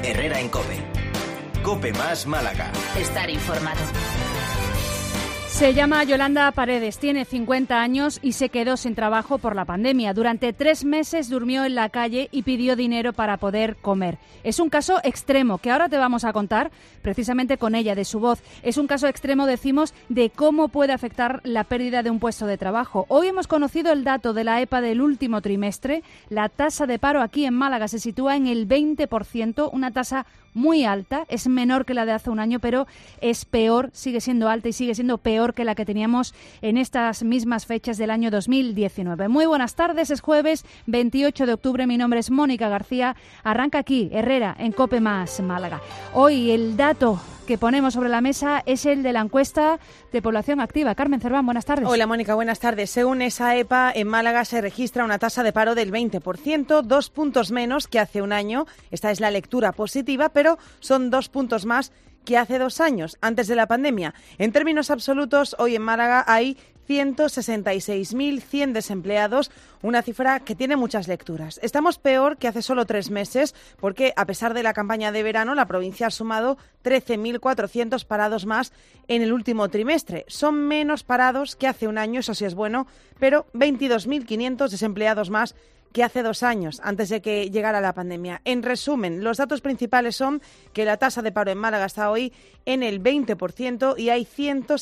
Herrera en COPE. COPE más Málaga. Estar informado. Se llama Yolanda Paredes, tiene 50 años y se quedó sin trabajo por la pandemia. Durante 3 meses durmió en la calle y pidió dinero para poder comer. Es un caso extremo que ahora te vamos a contar precisamente con ella, de su voz. Es un caso extremo, decimos, de cómo puede afectar la pérdida de un puesto de trabajo. Hoy hemos conocido el dato de la EPA del último trimestre. La tasa de paro aquí en Málaga se sitúa en el 20%, una tasa muy alta, es menor que la de hace un año, pero es peor, sigue siendo alta y sigue siendo peor que la que teníamos en estas mismas fechas del año 2019. Muy buenas tardes, es jueves 28 de octubre, mi nombre es Mónica García, arranca aquí, Herrera, en COPE más Málaga. Hoy el dato que ponemos sobre la mesa es el de la encuesta de población activa. Carmen Cerván, buenas tardes. Hola Mónica, buenas tardes. Según esa EPA, en Málaga se registra una tasa de paro del 20%, 2 puntos menos que hace un año. Esta es la lectura positiva, pero son 2 puntos más que hace 2 años, antes de la pandemia. En términos absolutos, hoy en Málaga hay 166.100 desempleados, una cifra que tiene muchas lecturas. Estamos peor que hace solo 3 meses porque, a pesar de la campaña de verano, la provincia ha sumado 13.400 parados más en el último trimestre. Son menos parados que hace un año, eso sí es bueno, pero 22.500 desempleados más que hace 2 años, antes de que llegara la pandemia. En resumen, los datos principales son que la tasa de paro en Málaga está hoy en el 20% y hay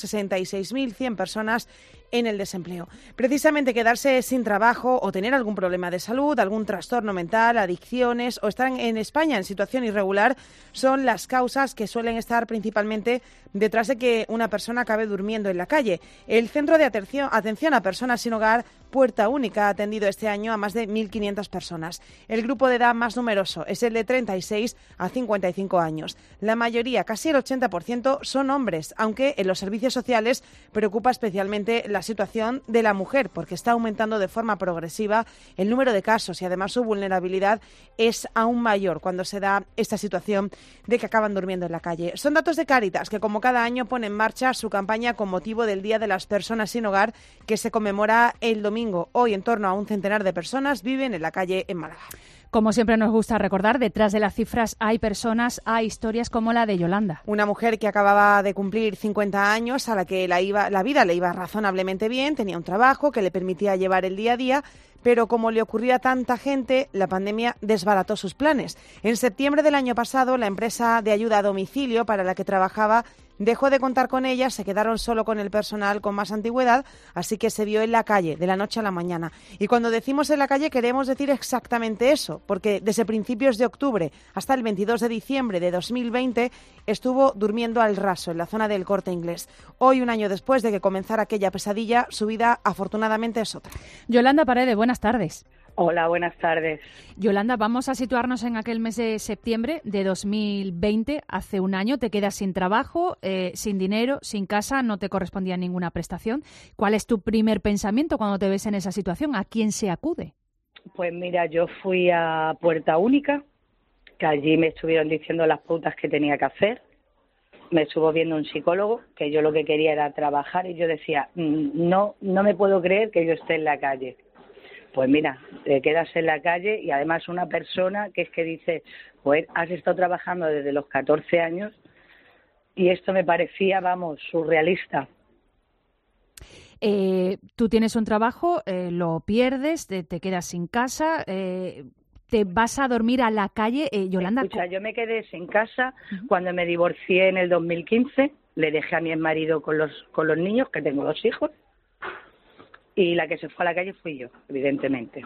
166.100 personas en el desempleo. Precisamente quedarse sin trabajo o tener algún problema de salud, algún trastorno mental, adicciones o estar en España en situación irregular son las causas que suelen estar principalmente detrás de que una persona acabe durmiendo en la calle. El Centro de Atención a Personas Sin Hogar, Puerta Única, ha atendido este año a más de 1.500 personas. El grupo de edad más numeroso es el de 36 a 55 años. La mayoría, casi el 80%, son hombres, aunque en los servicios sociales preocupa especialmente la situación de la mujer, porque está aumentando de forma progresiva el número de casos y además su vulnerabilidad es aún mayor cuando se da esta situación de que acaban durmiendo en la calle. Son datos de Cáritas, que como cada año pone en marcha su campaña con motivo del Día de las Personas Sin Hogar, que se conmemora el domingo. Hoy en torno a un centenar de personas viven en la calle en Málaga. Como siempre nos gusta recordar, detrás de las cifras hay personas, hay historias como la de Yolanda. Una mujer que acababa de cumplir 50 años, a la que la vida le iba razonablemente bien, tenía un trabajo que le permitía llevar el día a día, pero como le ocurría a tanta gente, la pandemia desbarató sus planes. En septiembre del año pasado, la empresa de ayuda a domicilio para la que trabajaba dejó de contar con ella, se quedaron solo con el personal con más antigüedad, así que se vio en la calle de la noche a la mañana. Y cuando decimos en la calle queremos decir exactamente eso, porque desde principios de octubre hasta el 22 de diciembre de 2020 estuvo durmiendo al raso en la zona del Corte Inglés. Hoy, un año después de que comenzara aquella pesadilla, su vida afortunadamente es otra. Yolanda Paredes, buenas tardes. Hola, buenas tardes. Yolanda, vamos a situarnos en aquel mes de septiembre de 2020, hace un año. Te quedas sin trabajo, sin dinero, sin casa, no te correspondía ninguna prestación. ¿Cuál es tu primer pensamiento cuando te ves en esa situación? ¿A quién se acude? Pues mira, yo fui a Puerta Única, que allí me estuvieron diciendo las pautas que tenía que hacer. Me estuvo viendo un psicólogo, que yo lo que quería era trabajar, y yo decía, no me puedo creer que yo esté en la calle. Pues mira, te quedas en la calle y además una persona que es que dice, pues has estado trabajando desde los 14 años y esto me parecía, surrealista. Tú tienes un trabajo, lo pierdes, te quedas sin casa, te vas a dormir a la calle. Yolanda. Escucha, yo me quedé sin casa cuando me divorcié en el 2015, le dejé a mi exmarido con los niños, que tengo 2 hijos. Y la que se fue a la calle fui yo, evidentemente.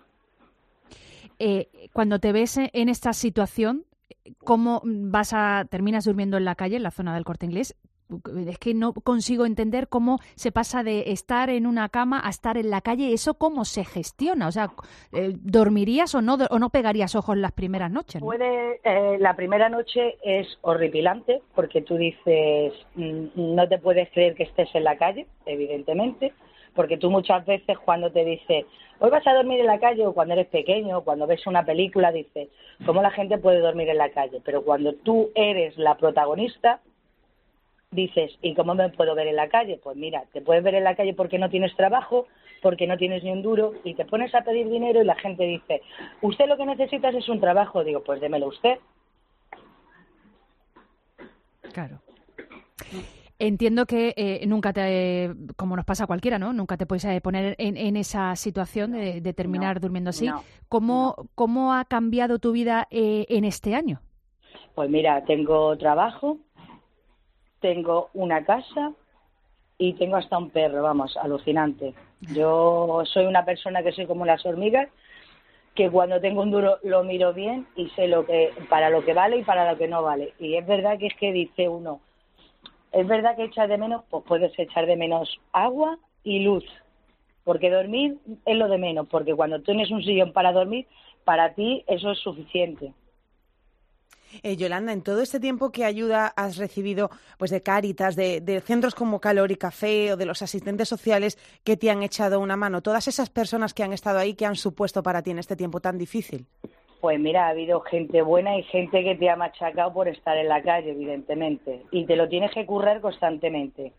Cuando te ves en esta situación, ¿cómo terminas durmiendo en la calle, en la zona del Corte Inglés? Es que no consigo entender cómo se pasa de estar en una cama a estar en la calle. ¿Eso cómo se gestiona? O sea, ¿dormirías o no pegarías ojos las primeras noches, ¿no? La primera noche es horripilante porque tú dices, no te puedes creer que estés en la calle, evidentemente. Porque tú muchas veces cuando te dices, hoy vas a dormir en la calle, o cuando eres pequeño, o cuando ves una película, dices, ¿cómo la gente puede dormir en la calle? Pero cuando tú eres la protagonista, dices, ¿y cómo me puedo ver en la calle? Pues mira, te puedes ver en la calle porque no tienes trabajo, porque no tienes ni un duro, y te pones a pedir dinero y la gente dice, usted lo que necesitas es un trabajo. Digo, pues démelo usted. Claro. Entiendo que nunca como nos pasa a cualquiera, ¿no? Nunca te puedes poner en esa situación de terminar durmiendo así. ¿Cómo ha cambiado tu vida en este año? Pues mira, tengo trabajo, tengo una casa y tengo hasta un perro, vamos, alucinante. Yo soy una persona que soy como las hormigas, que cuando tengo un duro lo miro bien y sé para lo que vale y para lo que no vale. Y es verdad que dice uno, es verdad que echas de menos, pues puedes echar de menos agua y luz, porque dormir es lo de menos, porque cuando tienes un sillón para dormir, para ti eso es suficiente. Yolanda, en todo este tiempo, ¿qué ayuda has recibido pues de Cáritas, de centros como Calor y Café o de los asistentes sociales que te han echado una mano? Todas esas personas que han estado ahí, ¿qué han supuesto para ti en este tiempo tan difícil? Pues mira, ha habido gente buena y gente que te ha machacado por estar en la calle, evidentemente. Y te lo tienes que currar constantemente.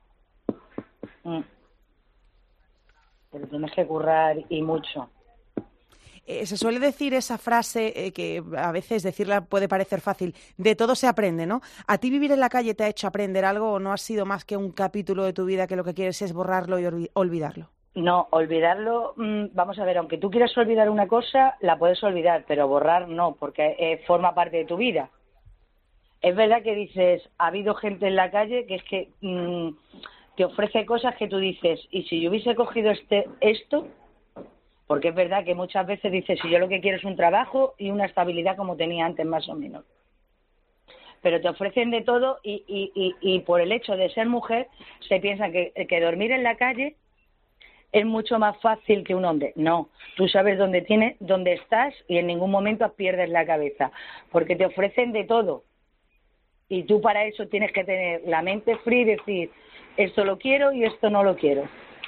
Te lo tienes que currar y mucho. Se suele decir esa frase que a veces decirla puede parecer fácil, de todo se aprende, ¿no? ¿A ti vivir en la calle te ha hecho aprender algo o no ha sido más que un capítulo de tu vida que lo que quieres es borrarlo y olvidarlo? No, olvidarlo, vamos a ver, aunque tú quieras olvidar una cosa, la puedes olvidar, pero borrar no, porque forma parte de tu vida. Es verdad que dices, ha habido gente en la calle que es que te ofrece cosas que tú dices, y si yo hubiese cogido esto, porque es verdad que muchas veces dices, si yo lo que quiero es un trabajo y una estabilidad como tenía antes más o menos. Pero te ofrecen de todo y por el hecho de ser mujer se piensa que dormir en la calle es mucho más fácil que un hombre. No, tú sabes dónde estás y en ningún momento pierdes la cabeza, porque te ofrecen de todo. Y tú para eso tienes que tener la mente fría y decir, esto lo quiero y esto no lo quiero.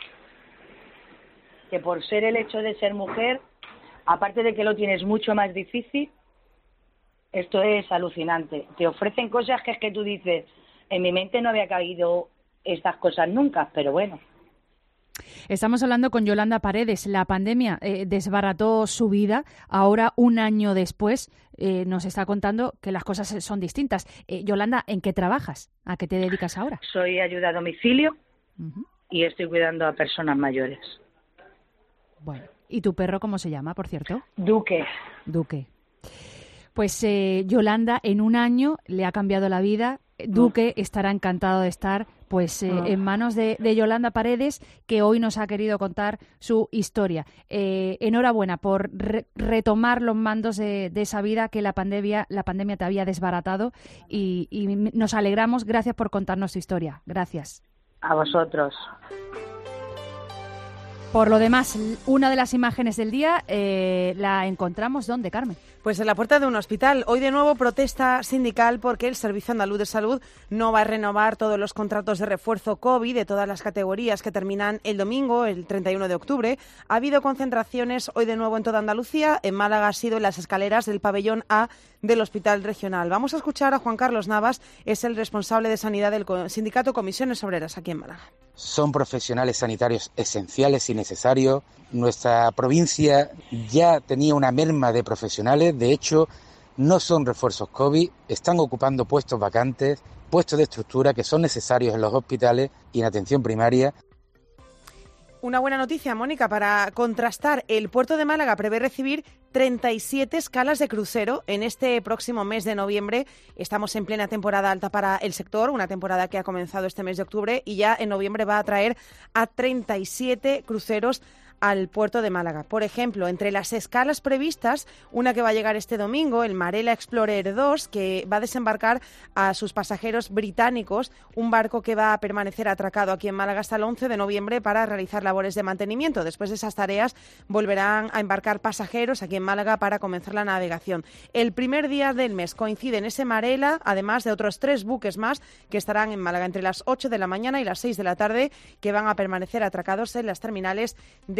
Que por ser el hecho de ser mujer, aparte de que lo tienes mucho más difícil, esto es alucinante. Te ofrecen cosas que es que tú dices, en mi mente no había caído estas cosas nunca, pero bueno. Estamos hablando con Yolanda Paredes. La pandemia desbarató su vida. Ahora, un año después, nos está contando que las cosas son distintas. Yolanda, ¿en qué trabajas? ¿A qué te dedicas ahora? Soy ayuda a domicilio y estoy cuidando a personas mayores. Bueno, ¿y tu perro cómo se llama, por cierto? Duque. Pues Yolanda, en un año le ha cambiado la vida. Duque estará encantado de estar en manos de Yolanda Paredes, que hoy nos ha querido contar su historia. Enhorabuena por retomar los mandos de esa vida que la pandemia te había desbaratado y nos alegramos. Gracias por contarnos tu historia. Gracias. A vosotros. Por lo demás, una de las imágenes del día la encontramos, ¿dónde, Carmen? Pues en la puerta de un hospital. Hoy de nuevo protesta sindical porque el Servicio Andaluz de Salud no va a renovar todos los contratos de refuerzo COVID de todas las categorías que terminan el domingo, el 31 de octubre. Ha habido concentraciones hoy de nuevo en toda Andalucía. En Málaga ha sido en las escaleras del pabellón A del Hospital Regional. Vamos a escuchar a Juan Carlos Navas, es el responsable de sanidad del sindicato Comisiones Obreras aquí en Málaga. Son profesionales sanitarios esenciales y necesarios. Nuestra provincia ya tenía una merma de profesionales. De hecho, no son refuerzos COVID, están ocupando puestos vacantes, puestos de estructura que son necesarios en los hospitales y en atención primaria. Una buena noticia, Mónica, para contrastar. El puerto de Málaga prevé recibir 37 escalas de crucero en este próximo mes de noviembre. Estamos en plena temporada alta para el sector, una temporada que ha comenzado este mes de octubre y ya en noviembre va a traer a 37 cruceros al puerto de Málaga. Por ejemplo, entre las escalas previstas, una que va a llegar este domingo, el Marella Explorer 2, que va a desembarcar a sus pasajeros británicos, un barco que va a permanecer atracado aquí en Málaga hasta el 11 de noviembre para realizar labores de mantenimiento. Después de esas tareas volverán a embarcar pasajeros aquí en Málaga para comenzar la navegación. El primer día del mes coincide en ese Marella, además de otros 3 buques más que estarán en Málaga entre las 8 de la mañana y las 6 de la tarde, que van a permanecer atracados en las terminales de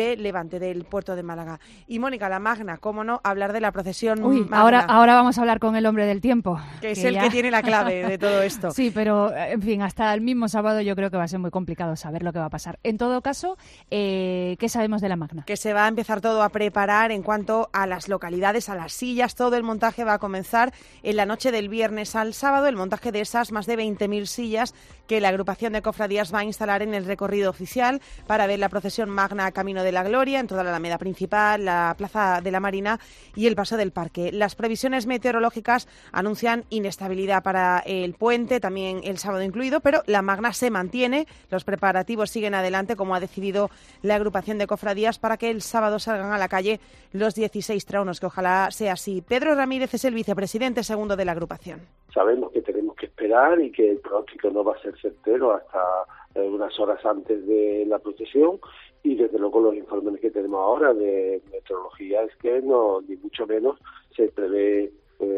de Levante, del puerto de Málaga. Y Mónica, la Magna, cómo no, hablar de la procesión Magna. Ahora vamos a hablar con el hombre del tiempo. Que es el que tiene la clave de todo esto. Sí, pero en fin, hasta el mismo sábado yo creo que va a ser muy complicado saber lo que va a pasar. En todo caso, ¿qué sabemos de la Magna? Que se va a empezar todo a preparar en cuanto a las localidades, a las sillas. Todo el montaje va a comenzar en la noche del viernes al sábado, el montaje de esas más de 20.000 sillas que la agrupación de cofradías va a instalar en el recorrido oficial para ver la procesión Magna Camino de la Gloria en toda la Alameda Principal, la Plaza de la Marina y el Paso del Parque. Las previsiones meteorológicas anuncian inestabilidad para el puente, también el sábado incluido, pero la Magna se mantiene, los preparativos siguen adelante, como ha decidido la agrupación de cofradías, para que el sábado salgan a la calle los 16 traunos, que ojalá sea así. Pedro Ramírez es el vicepresidente segundo de la agrupación. Sabemos que tenemos que esperar y que el pronóstico no va a ser certero hasta unas horas antes de la procesión, y desde luego los informes que tenemos ahora de meteorología es que no, ni mucho menos se prevé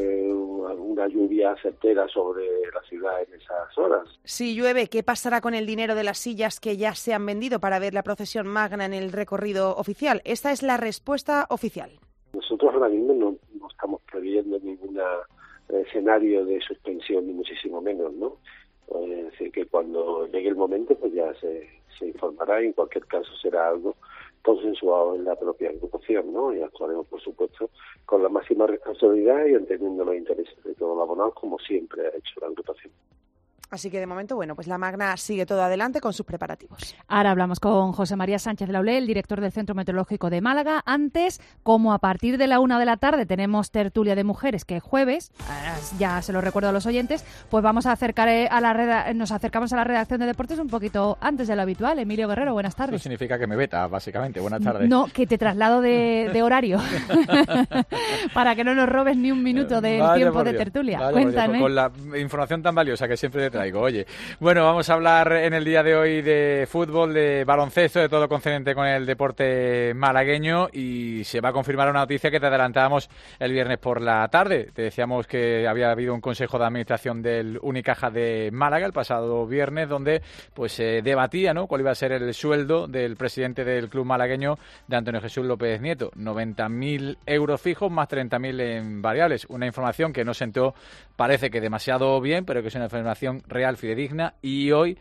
una lluvia certera sobre la ciudad en esas horas. Si llueve, ¿qué pasará con el dinero de las sillas que ya se han vendido para ver la procesión Magna en el recorrido oficial? Esta es la respuesta oficial. Nosotros ahora mismo no estamos previendo ningún escenario de suspensión, ni muchísimo menos, ¿no? Es decir, que cuando llegue el momento pues ya se informará, y en cualquier caso será algo consensuado en la propia agrupación, ¿no? Y actuaremos, por supuesto, con la máxima responsabilidad y entendiendo los intereses de todos los abonados, como siempre ha hecho la agrupación. Así que de momento, bueno, pues la Magna sigue todo adelante con sus preparativos. Ahora hablamos con José María Sánchez Laulé, el director del Centro Meteorológico de Málaga. Antes, como a partir de la 1 de la tarde tenemos tertulia de mujeres, que es jueves, ya se lo recuerdo a los oyentes, pues vamos a acercar nos acercamos a la redacción de deportes un poquito antes de lo habitual. Emilio Guerrero, buenas tardes. Eso significa que me veta, básicamente. Buenas tardes. No, que te traslado de horario para que no nos robes ni un minuto del tiempo de tertulia. Cuéntame. Con la información tan valiosa que siempre te traigo. Oye, bueno, vamos a hablar en el día de hoy de fútbol, de baloncesto, de todo lo concerniente con el deporte malagueño, y se va a confirmar una noticia que te adelantábamos el viernes por la tarde. Te decíamos que había habido un consejo de administración del Unicaja de Málaga el pasado viernes, donde pues se debatía, ¿no?, cuál iba a ser el sueldo del presidente del club malagueño, de Antonio Jesús López Nieto. 90.000 euros fijos más 30.000 en variables. Una información que no sentó, parece que demasiado bien, pero que es una información real, fidedigna, y hoy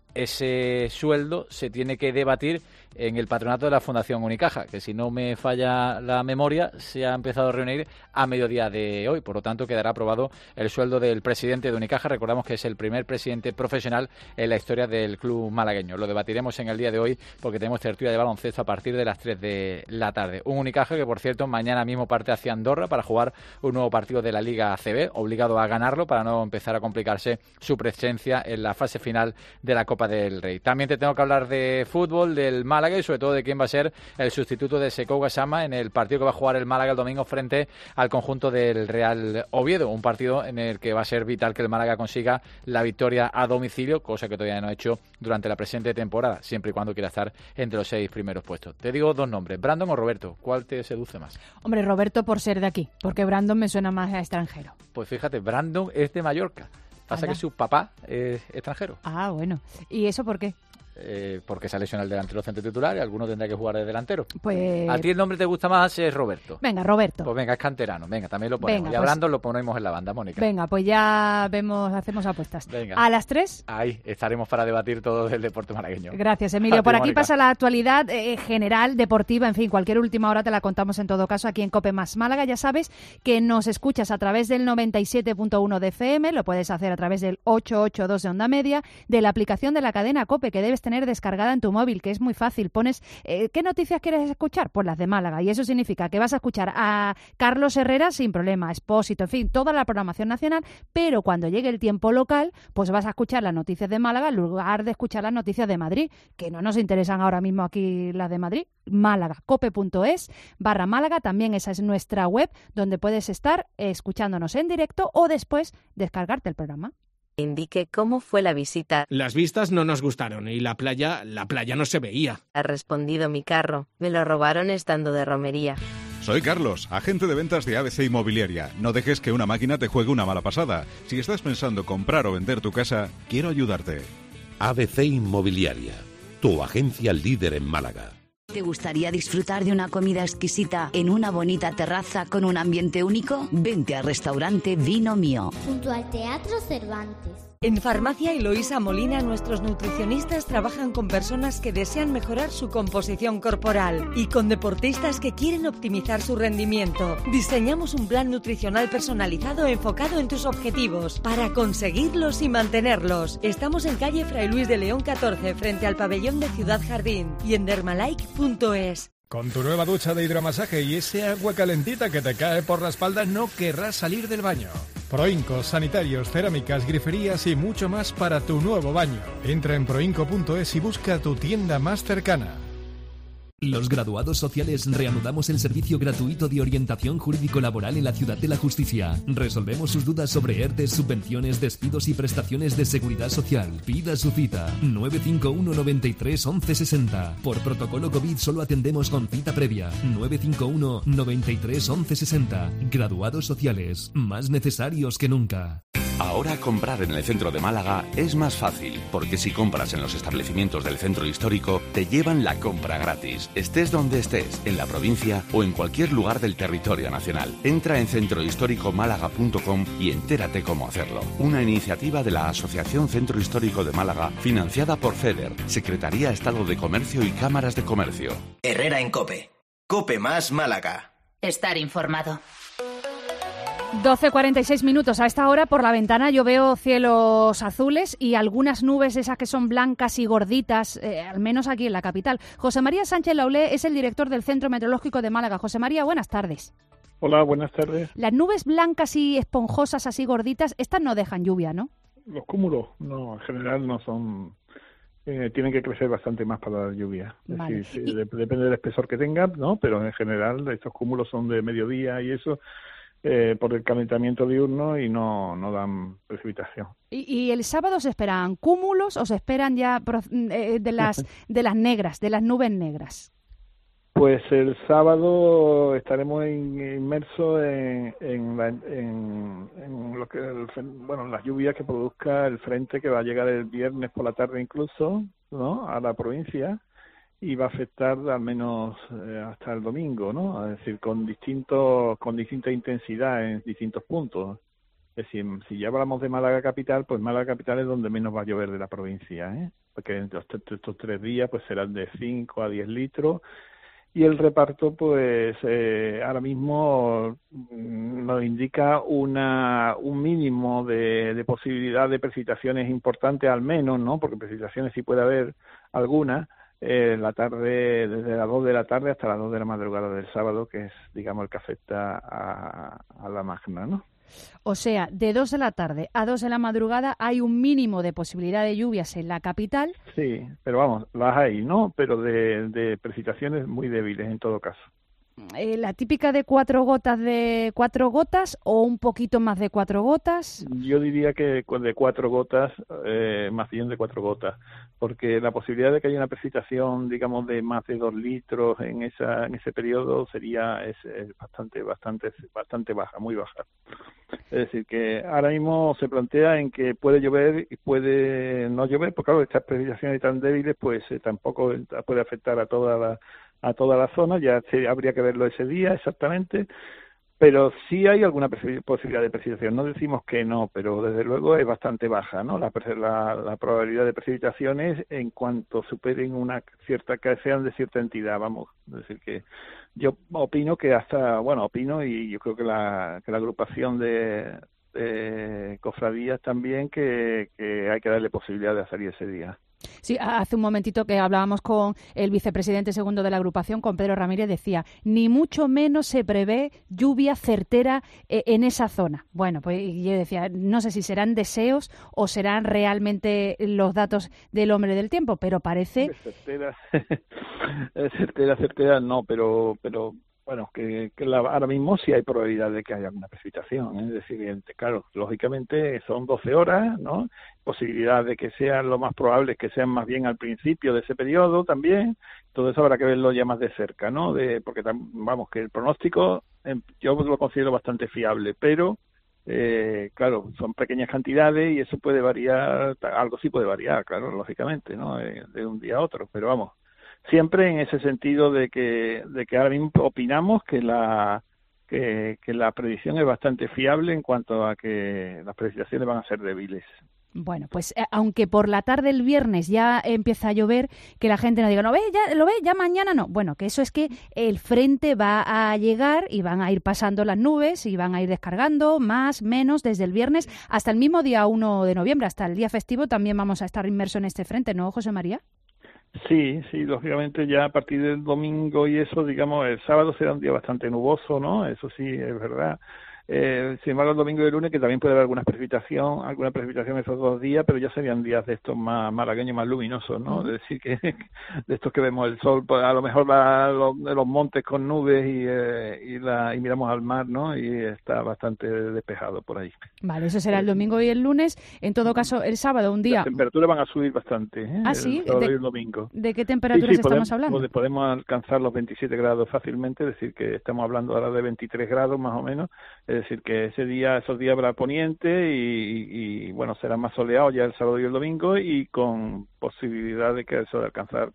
ese sueldo se tiene que debatir en el patronato de la Fundación Unicaja, que si no me falla la memoria, se ha empezado a reunir a mediodía de hoy. Por lo tanto, quedará aprobado el sueldo del presidente de Unicaja. Recordamos que es el primer presidente profesional en la historia del club malagueño. Lo debatiremos en el día de hoy porque tenemos tertulia de baloncesto a partir de las 3 de la tarde. Un Unicaja que, por cierto, mañana mismo parte hacia Andorra para jugar un nuevo partido de la Liga ACB, obligado a ganarlo para no empezar a complicarse su presencia en la fase final de la Copa del Rey. También te tengo que hablar de fútbol, del Málaga, y sobre todo de quién va a ser el sustituto de Sekou Gassama en el partido que va a jugar el Málaga el domingo frente al conjunto del Real Oviedo, un partido en el que va a ser vital que el Málaga consiga la victoria a domicilio, cosa que todavía no ha hecho durante la presente temporada, siempre y cuando quiera estar entre los 6 primeros puestos. Te digo dos nombres, Brandon o Roberto, ¿cuál te seduce más? Hombre, Roberto por ser de aquí, porque Brandon me suena más a extranjero. Pues fíjate, Brandon es de Mallorca. Pasa que su papá es extranjero. Ah, bueno. ¿Y eso por qué? Porque se ha lesionado el delantero centro titular y alguno tendrá que jugar de delantero. Pues... ¿A ti el nombre te gusta más? Es Roberto. Venga, Roberto. Pues venga, es canterano. Venga, también lo ponemos. Venga, y hablando lo ponemos en la banda, Mónica. Venga, pues ya hacemos apuestas. Venga. ¿A las 3? Ahí estaremos para debatir todo del deporte malagueño. Gracias, Emilio. Por aquí pasa la actualidad general, deportiva, en fin, cualquier última hora te la contamos en todo caso aquí en COPE más Málaga. Ya sabes que nos escuchas a través del 97.1 de FM, lo puedes hacer a través del 882 de onda media, de la aplicación de la cadena COPE que debes tener descargada en tu móvil, que es muy fácil. Pones ¿qué noticias quieres escuchar? Pues las de Málaga, y eso significa que vas a escuchar a Carlos Herrera sin problema, Expósito, en fin, toda la programación nacional, pero cuando llegue el tiempo local, pues vas a escuchar las noticias de Málaga en lugar de escuchar las noticias de Madrid, que no nos interesan ahora mismo aquí las de Madrid. Málaga, cope.es/Málaga, también esa es nuestra web donde puedes estar escuchándonos en directo o después descargarte el programa. Indique cómo fue la visita. Las vistas no nos gustaron y la playa no se veía. Ha respondido mi carro. Me lo robaron estando de romería. Soy Carlos, agente de ventas de ABC Inmobiliaria. No dejes que una máquina te juegue una mala pasada. Si estás pensando comprar o vender tu casa, quiero ayudarte. ABC Inmobiliaria, tu agencia líder en Málaga. ¿Te gustaría disfrutar de una comida exquisita en una bonita terraza con un ambiente único? Vente al restaurante Vino Mío, junto al Teatro Cervantes. En Farmacia Eloísa Molina, nuestros nutricionistas trabajan con personas que desean mejorar su composición corporal y con deportistas que quieren optimizar su rendimiento. Diseñamos un plan nutricional personalizado enfocado en tus objetivos para conseguirlos y mantenerlos. Estamos en calle Fray Luis de León 14, frente al pabellón de Ciudad Jardín, y en dermalike.es. Con tu nueva ducha de hidromasaje y ese agua calentita que te cae por la espalda, no querrás salir del baño. Proincos, sanitarios, cerámicas, griferías y mucho más para tu nuevo baño. Entra en proinco.es y busca tu tienda más cercana. Los graduados sociales reanudamos el servicio gratuito de orientación jurídico-laboral en la Ciudad de la Justicia. Resolvemos sus dudas sobre ERTES, subvenciones, despidos y prestaciones de seguridad social. Pida su cita 951 93 11 60. Por protocolo COVID solo atendemos con cita previa. 951 93 11 60. Graduados sociales, más necesarios que nunca. Ahora comprar en el centro de Málaga es más fácil, porque si compras en los establecimientos del centro histórico, te llevan la compra gratis, estés donde estés, en la provincia o en cualquier lugar del territorio nacional. Entra en centrohistóricomálaga.com y entérate cómo hacerlo. Una iniciativa de la Asociación Centro Histórico de Málaga, financiada por FEDER, Secretaría Estado de Comercio y Cámaras de Comercio. Herrera en COPE. COPE más Málaga. Estar informado. 12:46 minutos. A esta hora por la ventana yo veo cielos azules y algunas nubes esas que son blancas y gorditas, al menos aquí en la capital. José María Sánchez Laulé es el director del Centro Meteorológico de Málaga. José María, buenas tardes. Hola, buenas tardes. Las nubes blancas y esponjosas, así gorditas, estas no dejan lluvia, ¿no? Los cúmulos, no, en general no son... tienen que crecer bastante más para la lluvia. Vale. Es decir, depende del espesor que tengan, ¿no? Pero en general estos cúmulos son de mediodía y eso... por el calentamiento diurno y no dan precipitación. ¿Y el sábado se esperan cúmulos o se esperan ya de las negras, de las nubes negras? Pues el sábado estaremos inmersos en lo que las lluvias que produzca el frente que va a llegar el viernes por la tarde incluso, ¿no? A la provincia. Y va a afectar al menos hasta el domingo, ¿no? Es decir, con distinta intensidad en distintos puntos. Es decir, si ya hablamos de Málaga capital, pues Málaga capital es donde menos va a llover de la provincia, ¿eh? Porque estos 3 días pues serán de 5 a 10 litros y el reparto pues ahora mismo nos indica un mínimo de posibilidad de precipitaciones importantes al menos, ¿no? Porque precipitaciones sí puede haber algunas. La tarde, desde las 2 de la tarde hasta las 2 de la madrugada del sábado, que es, digamos, el que afecta a la magna, ¿no? O sea, de 2 de la tarde a 2 de la madrugada hay un mínimo de posibilidad de lluvias en la capital. Sí, pero vamos, las hay, ¿no? Pero de precipitaciones muy débiles en todo caso. La típica de 4 gotas o un poquito más de 4 gotas. Yo diría que de 4 gotas, más bien de 4 gotas, porque la posibilidad de que haya una precipitación, digamos, de más de 2 litros en ese periodo es bastante baja, muy baja. Es decir, que ahora mismo se plantea en que puede llover y puede no llover, porque claro, estas precipitaciones tan débiles pues tampoco puede afectar a toda la zona, ya habría que verlo ese día exactamente, pero sí hay alguna posibilidad de precipitación. No decimos que no, pero desde luego es bastante baja, ¿no? La probabilidad de precipitaciones en cuanto superen que sean de cierta entidad, vamos. Es decir, que yo opino que y yo creo que la agrupación de cofradías también que hay que darle posibilidad de salir ese día. Sí, hace un momentito que hablábamos con el vicepresidente segundo de la agrupación, con Pedro Ramírez, decía, ni mucho menos se prevé lluvia certera en esa zona. Bueno, pues yo decía, no sé si serán deseos o serán realmente los datos del hombre del tiempo, pero parece... Certera no, pero bueno, que ahora mismo sí hay probabilidad de que haya una precipitación, ¿eh? Es decir, claro, lógicamente son 12 horas, ¿no? Posibilidad de que sean lo más probable es que sean más bien al principio de ese periodo también. Todo eso habrá que verlo ya más de cerca, ¿no? Porque vamos, que el pronóstico yo lo considero bastante fiable, pero claro, son pequeñas cantidades y eso puede variar, algo sí puede variar, claro, lógicamente, ¿no? De un día a otro, pero vamos, siempre en ese sentido de que ahora mismo opinamos que la predicción es bastante fiable en cuanto a que las precipitaciones van a ser débiles. Bueno, pues aunque por la tarde el viernes ya empieza a llover, que la gente no diga, ¿lo ve? Ya mañana no. Bueno, que eso es que el frente va a llegar y van a ir pasando las nubes y van a ir descargando más, menos, desde el viernes hasta el mismo día 1 de noviembre, hasta el día festivo también vamos a estar inmersos en este frente, ¿no, José María? Sí, lógicamente ya a partir del domingo y eso, digamos, el sábado será un día bastante nuboso, ¿no? Eso sí, es verdad. Sin embargo, el domingo y el lunes, que también puede haber alguna precipitación esos 2 días, pero ya serían días de estos más malagueños, más luminosos, ¿no? Es decir, que de estos que vemos el sol, pues a lo mejor los montes con nubes y miramos al mar, ¿no? Y está bastante despejado por ahí. Vale, eso será el domingo y el lunes. En todo caso, el sábado, un día... Las temperaturas van a subir bastante, ¿eh? ¿Ah, sí? El sábado y el domingo. ¿De qué temperaturas estamos hablando? Podemos alcanzar los 27 grados fácilmente, es decir, que estamos hablando ahora de 23 grados más o menos. Es decir, que esos días habrá poniente y bueno, será más soleado ya el sábado y el domingo y con posibilidad de que eso de alcanzar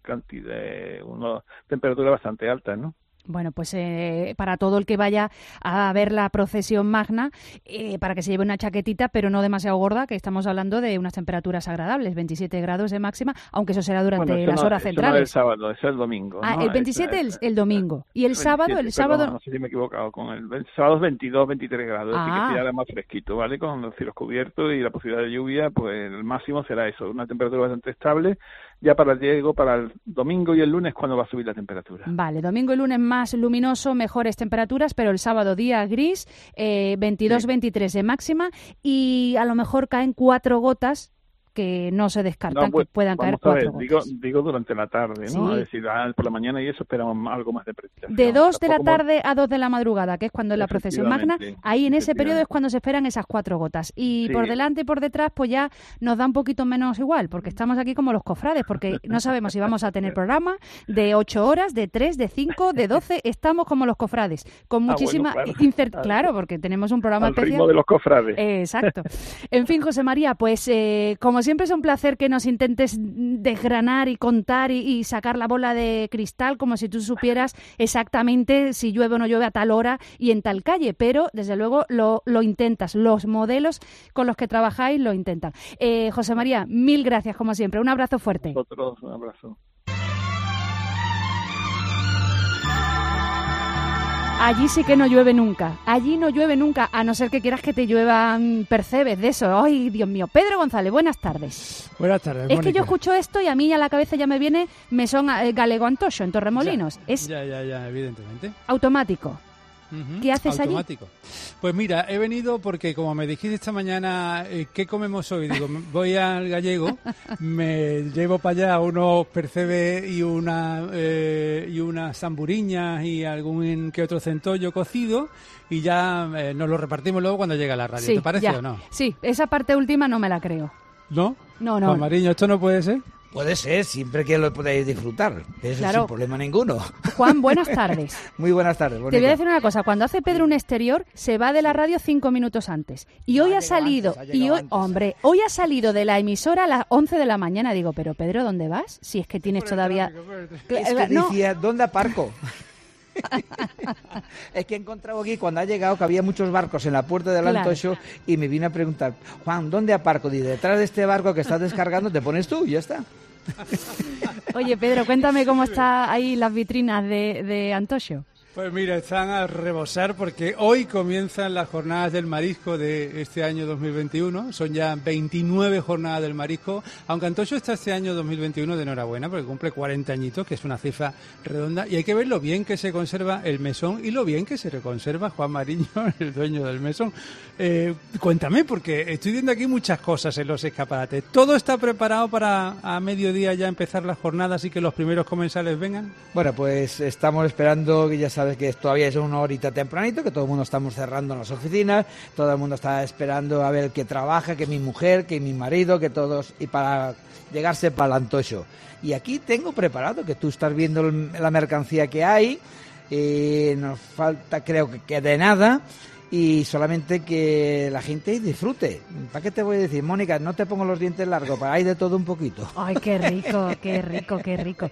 temperaturas bastante altas, ¿no? Bueno, pues para todo el que vaya a ver la procesión magna, para que se lleve una chaquetita, pero no demasiado gorda, que estamos hablando de unas temperaturas agradables, 27 grados de máxima, aunque eso será durante las horas centrales. No es el sábado, es el domingo. ¿no? El 27 el domingo. ¿Y el sábado? No sé si me he equivocado. El sábado es 22, 23 grados, es decir, que será más fresquito, ¿vale? Con los cielos cubiertos y la posibilidad de lluvia, pues el máximo será eso, una temperatura bastante estable. Ya para el domingo y el lunes, ¿cuándo va a subir la temperatura? Vale, domingo y lunes más luminoso, mejores temperaturas, pero el sábado día gris, 22, 23 de máxima y a lo mejor caen 4 gotas que no se descartan, que puedan caer 4 gotas. Digo durante la tarde, ¿no? Sí. Es decir, por la mañana y eso esperamos algo más de precipitación. De 2 de la tarde a 2 de la madrugada, que es cuando es la procesión magna, ahí en ese periodo es cuando se esperan esas 4 gotas. Y por delante y por detrás, pues ya nos da un poquito menos igual, porque estamos aquí como los cofrades, porque no sabemos si vamos a tener programa de 8 horas, de 3, de 5, de 12, estamos como los cofrades, con muchísima incertidumbre. Claro, porque tenemos un programa especial. Al ritmo de los cofrades. Exacto. En fin, José María, pues como siempre es un placer que nos intentes desgranar y contar y sacar la bola de cristal como si tú supieras exactamente si llueve o no llueve a tal hora y en tal calle, pero desde luego lo intentas, los modelos con los que trabajáis lo intentan. José María, mil gracias como siempre, un abrazo fuerte. A vosotros, un abrazo. Allí sí que no llueve nunca, a no ser que quieras que te lluevan percebes de eso. Ay, Dios mío. Pedro González, buenas tardes. Buenas tardes, Mónica. Es que yo escucho esto y a mí a la cabeza ya me viene Mesón Galego Antocho en Torremolinos. Ya, evidentemente. Automático. ¿Qué haces automático. Allí? Pues mira, he venido porque como me dijiste esta mañana, ¿qué comemos hoy? Digo, voy al gallego, me llevo para allá unos percebes y unas zamburiñas y algún que otro centollo cocido y ya nos lo repartimos luego cuando llegue a la radio. Sí, ¿Te parece o no? Sí, esa parte última no me la creo. ¿No? No. Juan Mariño, ¿esto no puede ser? Puede ser, siempre que lo podáis disfrutar. Eso claro. Sin problema ninguno. Juan, buenas tardes. Muy buenas tardes. Mónica. Te voy a decir una cosa. Cuando hace Pedro un exterior, se va de la radio 5 minutos antes. Y hoy ha salido, hoy ha salido de la emisora a las 11 de la mañana. Digo, pero Pedro, ¿dónde vas? Si es que tienes todavía... Es que decía, ¿dónde aparco? Es que he encontrado aquí cuando ha llegado que había muchos barcos en la puerta del Antocho y me vine a preguntar, Juan, ¿dónde aparco? Y detrás de este barco que estás descargando te pones tú y ya está. Oye, Pedro, cuéntame cómo están ahí las vitrinas de Antocho. Pues mira, están a rebosar porque hoy comienzan las jornadas del marisco de este año 2021. Son ya 29 jornadas del marisco, aunque Antocho está este año 2021 de enhorabuena porque cumple 40 añitos, que es una cifra redonda. Y hay que ver lo bien que se conserva el mesón y lo bien que se reconserva Juan Mariño, el dueño del mesón. Cuéntame, porque estoy viendo aquí muchas cosas en los escaparates. ¿Todo está preparado para a mediodía ya empezar las jornadas y que los primeros comensales vengan? Bueno, pues estamos esperando, que ya sabes que todavía es una horita tempranito, que todo el mundo estamos cerrando las oficinas, todo el mundo está esperando a ver que trabaja, que mi mujer, que mi marido, que todos, y para llegarse para el Antocho. Y aquí tengo preparado, que tú estás viendo la mercancía que hay, nos falta creo que de nada, y solamente que la gente disfrute. ¿Para qué te voy a decir, Mónica? No te pongo los dientes largos, para hay de todo un poquito. Ay, qué rico, qué rico, qué rico.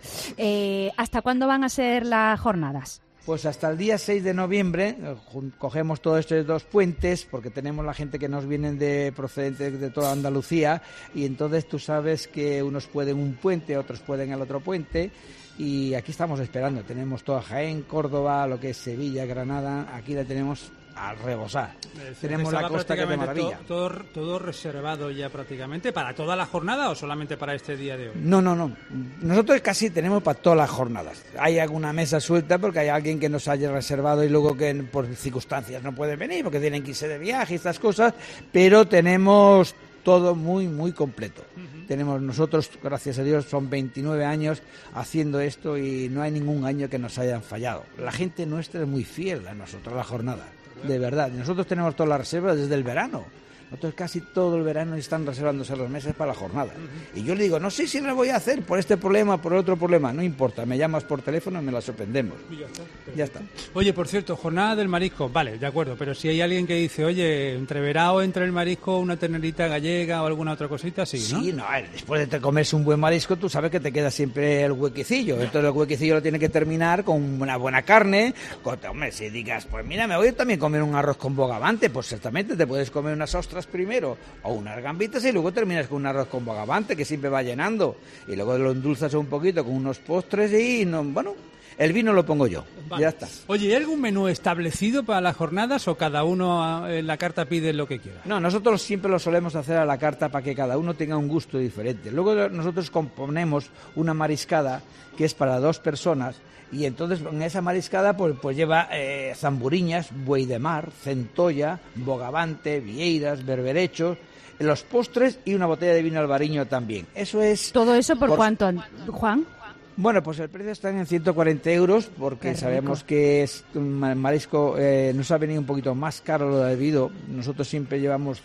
¿Hasta cuándo van a ser las jornadas? Pues hasta el día 6 de noviembre cogemos todos estos 2 puentes, porque tenemos la gente que nos vienen procedentes de toda Andalucía, y entonces tú sabes que unos pueden un puente, otros pueden el otro puente, y aquí estamos esperando. Tenemos toda Jaén, Córdoba, lo que es Sevilla, Granada, aquí la tenemos al rebosar. Tenemos la costa que es de maravilla. Todo reservado ya prácticamente para toda la jornada o solamente para este día de hoy. No. Nosotros casi tenemos para todas las jornadas. Hay alguna mesa suelta porque hay alguien que nos haya reservado y luego que por circunstancias no puede venir porque tienen que irse de viaje y estas cosas, pero tenemos todo muy, muy completo. Tenemos nosotros, gracias a Dios, son 29 años haciendo esto y no hay ningún año que nos hayan fallado. La gente nuestra es muy fiel a nosotros, a la jornada. De verdad, nosotros tenemos todas las reservas desde el verano. Nosotros casi todo el verano están reservándose los meses para la jornada. Y yo le digo, no sé si lo voy a hacer por este problema, por otro problema. No importa, me llamas por teléfono y me la sorprendemos. Ya está. Oye, por cierto, jornada del marisco, vale, de acuerdo, pero si hay alguien que dice, oye, entreverado entre el marisco, una ternerita gallega o alguna otra cosita, sí, ¿no? Sí, después de comerse un buen marisco, tú sabes que te queda siempre el huequecillo. Entonces el huequecillo lo tiene que terminar con una buena carne. Hombre, si digas, pues mira, me voy a también comer un arroz con bogavante, pues ciertamente te puedes comer unas ostras primero o unas gambitas y luego terminas con un arroz con bogavante que siempre va llenando y luego lo endulzas un poquito con unos postres y el vino lo pongo yo. Vale. Ya está. Oye, ¿hay algún menú establecido para las jornadas o cada uno en la carta pide lo que quiera? No, nosotros siempre lo solemos hacer a la carta para que cada uno tenga un gusto diferente. Luego nosotros componemos una mariscada que es para 2 personas. Y entonces en esa mariscada pues lleva zamburiñas, buey de mar, centolla, bogavante, vieiras, berberechos, los postres y una botella de vino albariño también. Eso es... ¿Todo eso por cuánto, Juan? Bueno, pues el precio está en 140 euros porque sabemos que es un marisco, nos ha venido un poquito más caro lo debido. Nosotros siempre llevamos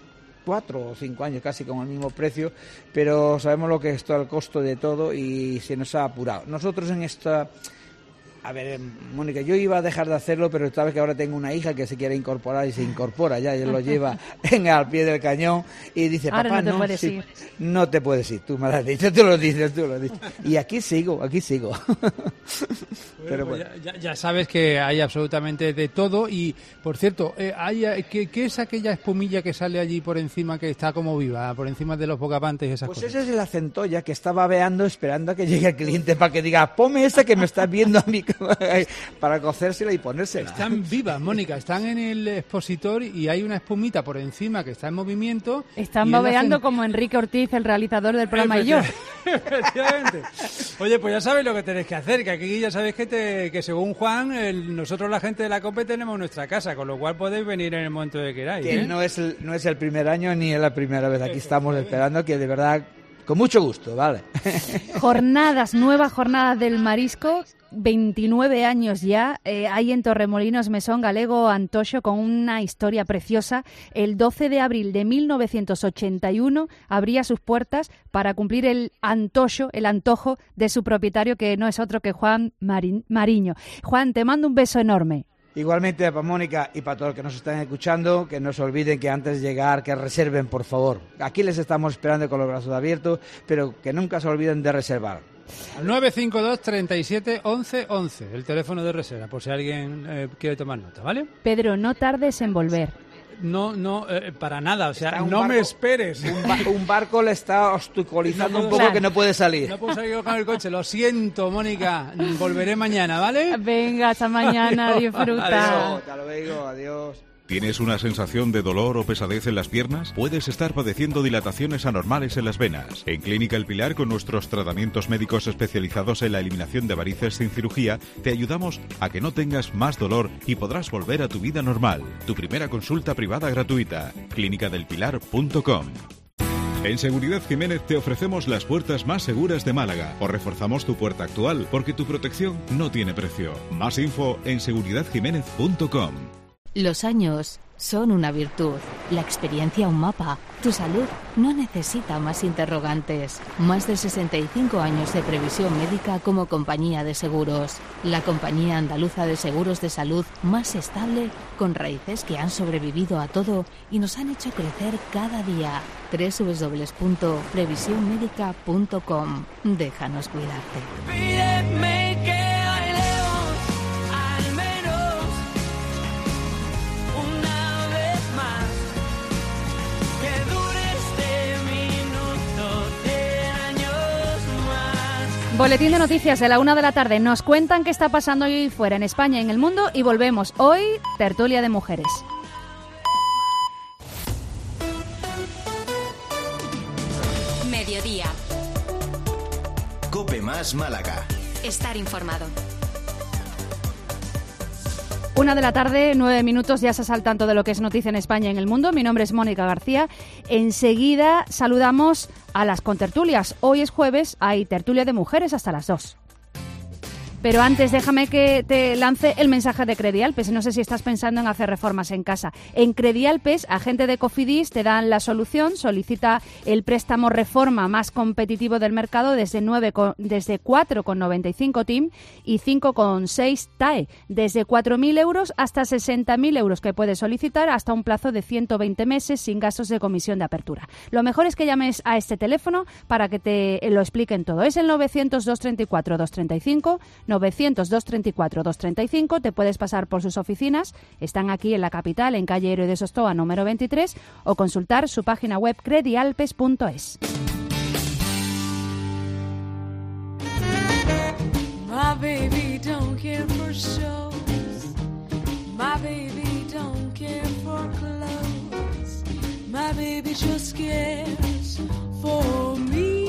4 o 5 años casi con el mismo precio, pero sabemos lo que está el costo de todo y se nos ha apurado. Nosotros en esta... A ver, Mónica, yo iba a dejar de hacerlo, pero sabes que ahora tengo una hija que se quiere incorporar y se incorpora ya, y lo lleva al pie del cañón y dice, ahora papá, no te puedes ir, tú me lo has dicho, tú lo dices. Y aquí sigo. Pero bueno. Ya sabes que hay absolutamente de todo y, por cierto, ¿qué es aquella espumilla que sale allí por encima que está como viva, por encima de los bogavantes y esas cosas? Pues esa es la centolla que estaba veando esperando a que llegue el cliente para que diga, ponme esa que me estás viendo a mí para cocérsela y ponérsela. Están vivas, Mónica, están en el expositor y hay una espumita por encima que está en movimiento. Están babeando como Enrique Ortiz, el realizador del programa, y yo. Efectivamente. Oye, pues ya sabes lo que tenéis que hacer, que aquí ya sabéis que según Juan, nosotros la gente de la COPE tenemos nuestra casa, con lo cual podéis venir en el momento que queráis. Que no es el primer año ni es la primera vez, aquí estamos esperando que de verdad, con mucho gusto, ¿vale? Nuevas jornadas del marisco. 29 años ya, hay en Torremolinos Mesón Galego Antoxo con una historia preciosa. El 12 de abril de 1981 abría sus puertas para cumplir el antojo de su propietario, que no es otro que Juan Mariño. Juan, te mando un beso enorme. Igualmente para Mónica y para todos los que nos están escuchando, que no se olviden que antes de llegar, que reserven, por favor. Aquí les estamos esperando con los brazos abiertos, pero que nunca se olviden de reservar. Al 952 37 11 11, el teléfono de reserva, por si alguien quiere tomar nota, ¿vale? Pedro, no tardes en volver. No, para nada, o sea, no me esperes. Un barco le está obstaculizando un poco que no puede salir. No puedo salir con el coche, lo siento, Mónica, volveré mañana, ¿vale? Venga, hasta mañana, disfruta. Hasta luego, adiós. ¿Tienes una sensación de dolor o pesadez en las piernas? Puedes estar padeciendo dilataciones anormales en las venas. En Clínica El Pilar, con nuestros tratamientos médicos especializados en la eliminación de varices sin cirugía, te ayudamos a que no tengas más dolor y podrás volver a tu vida normal. Tu primera consulta privada gratuita. clinicadelpilar.com. En Seguridad Jiménez te ofrecemos las puertas más seguras de Málaga. O reforzamos tu puerta actual porque tu protección no tiene precio. Más info en seguridadjiménez.com. Los años son una virtud. La experiencia un mapa. Tu salud no necesita más interrogantes. Más de 65 años de previsión médica como compañía de seguros. La compañía andaluza de seguros de salud más estable, con raíces que han sobrevivido a todo y nos han hecho crecer cada día. www.previsionmedica.com. Déjanos cuidarte. Pídeme que bailemos al menos una vez más, que dure este minuto de años más. Boletín de noticias de la 1 de la tarde. Nos cuentan qué está pasando hoy fuera, en España y en el mundo, y volvemos hoy, tertulia de mujeres. Mediodía. COPE más Málaga. Estar informado. 1 de la tarde, 9 minutos, ya se al tanto de lo que es noticia en España y en el mundo. Mi nombre es Mónica García. Enseguida saludamos a las contertulias. Hoy es jueves, hay tertulia de mujeres hasta las 2. Pero antes déjame que te lance el mensaje de Credialpes. No sé si estás pensando en hacer reformas en casa. En Credialpes, agente de Cofidis, te dan la solución. Solicita el préstamo reforma más competitivo del mercado desde 4,95 TIM y 5,6 TAE. Desde 4.000 euros hasta 60.000 euros que puedes solicitar hasta un plazo de 120 meses sin gastos de comisión de apertura. Lo mejor es que llames a este teléfono para que te lo expliquen todo. Es el 900-234-235, 900-234-235. Te puedes pasar por sus oficinas. Están aquí en la capital, en calle Héroe de Sostoa, número 23, o consultar su página web credialpes.es. My baby don't care for shows. My baby don't care for clothes. My baby just cares for me.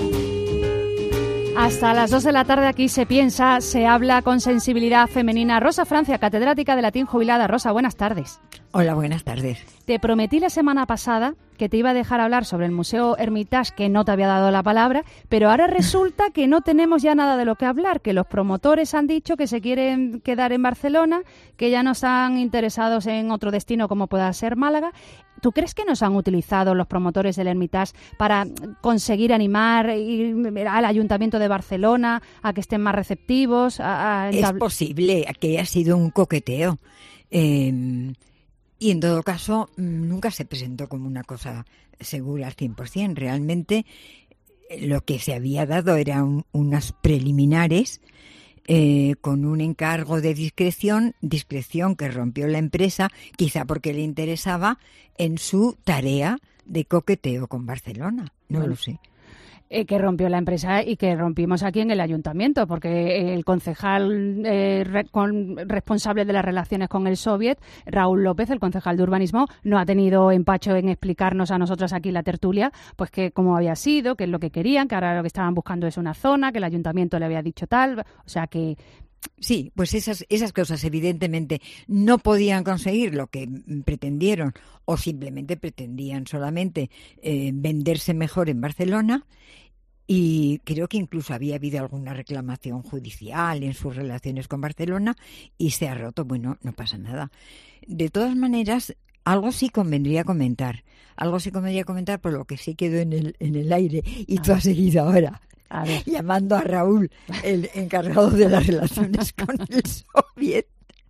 Hasta las 2 de la tarde aquí se piensa, se habla con sensibilidad femenina. Rosa Francia, catedrática de latín jubilada. Rosa, buenas tardes. Hola, buenas tardes. Te prometí la semana pasada que te iba a dejar hablar sobre el Museo Hermitage, que no te había dado la palabra, pero ahora resulta que no tenemos ya nada de lo que hablar, que los promotores han dicho que se quieren quedar en Barcelona, que ya no están interesados en otro destino como pueda ser Málaga. ¿Tú crees que nos han utilizado los promotores del Hermitage para conseguir animar al Ayuntamiento de Barcelona a que estén más receptivos? Es posible que haya sido un coqueteo. Y en todo caso, nunca se presentó como una cosa segura al 100%. Realmente lo que se había dado eran unas preliminares con un encargo de discreción que rompió la empresa, quizá porque le interesaba en su tarea de coqueteo con Barcelona. No lo sé. Que rompió la empresa y que rompimos aquí en el ayuntamiento, porque el concejal responsable de las relaciones con el Soviet, Raúl López, el concejal de urbanismo, no ha tenido empacho en explicarnos a nosotros aquí la tertulia, pues que cómo había sido, qué es lo que querían, que ahora lo que estaban buscando es una zona, que el ayuntamiento le había dicho tal, o sea que... Sí, pues esas cosas evidentemente no podían conseguir lo que pretendieron, o simplemente pretendían solamente venderse mejor en Barcelona. Y creo que incluso había habido alguna reclamación judicial en sus relaciones con Barcelona y se ha roto. Bueno, no pasa nada. De todas maneras, algo sí convendría comentar por lo que sí quedó en el aire y tú has seguido ahora. Llamando a Raúl, el encargado de las relaciones con el Soviet.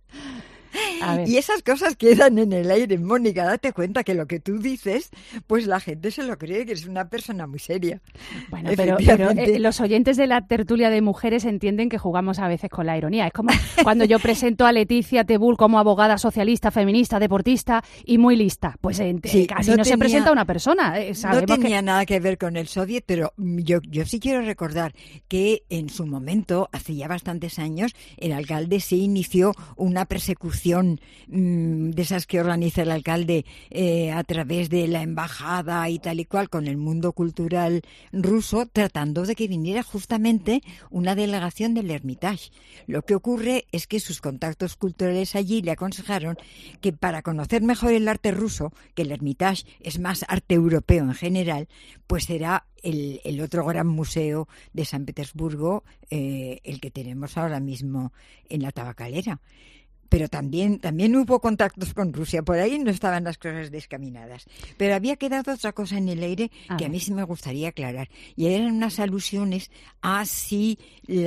Y esas cosas quedan en el aire. Mónica, date cuenta que lo que tú dices, pues la gente se lo cree, que eres una persona muy seria. Bueno, pero los oyentes de la tertulia de mujeres entienden que jugamos a veces con la ironía. Es como cuando yo presento a Leticia Tebul como abogada socialista, feminista, deportista y muy lista. Pues casi no se presenta una persona. No tenía nada que ver con el Soviet, pero yo sí quiero recordar que en su momento, hace ya bastantes años, el alcalde sí inició una persecución de esas que organiza el alcalde a través de la embajada y tal y cual con el mundo cultural ruso, tratando de que viniera justamente una delegación del Hermitage. Lo que ocurre es que sus contactos culturales allí le aconsejaron que para conocer mejor el arte ruso, que el Hermitage es más arte europeo en general, pues será el otro gran museo de San Petersburgo, el que tenemos ahora mismo en la Tabacalera. pero también hubo contactos con Rusia. Por ahí no estaban las cosas descaminadas. Pero había quedado otra cosa en el aire que a mí sí me gustaría aclarar. Y eran unas alusiones a si y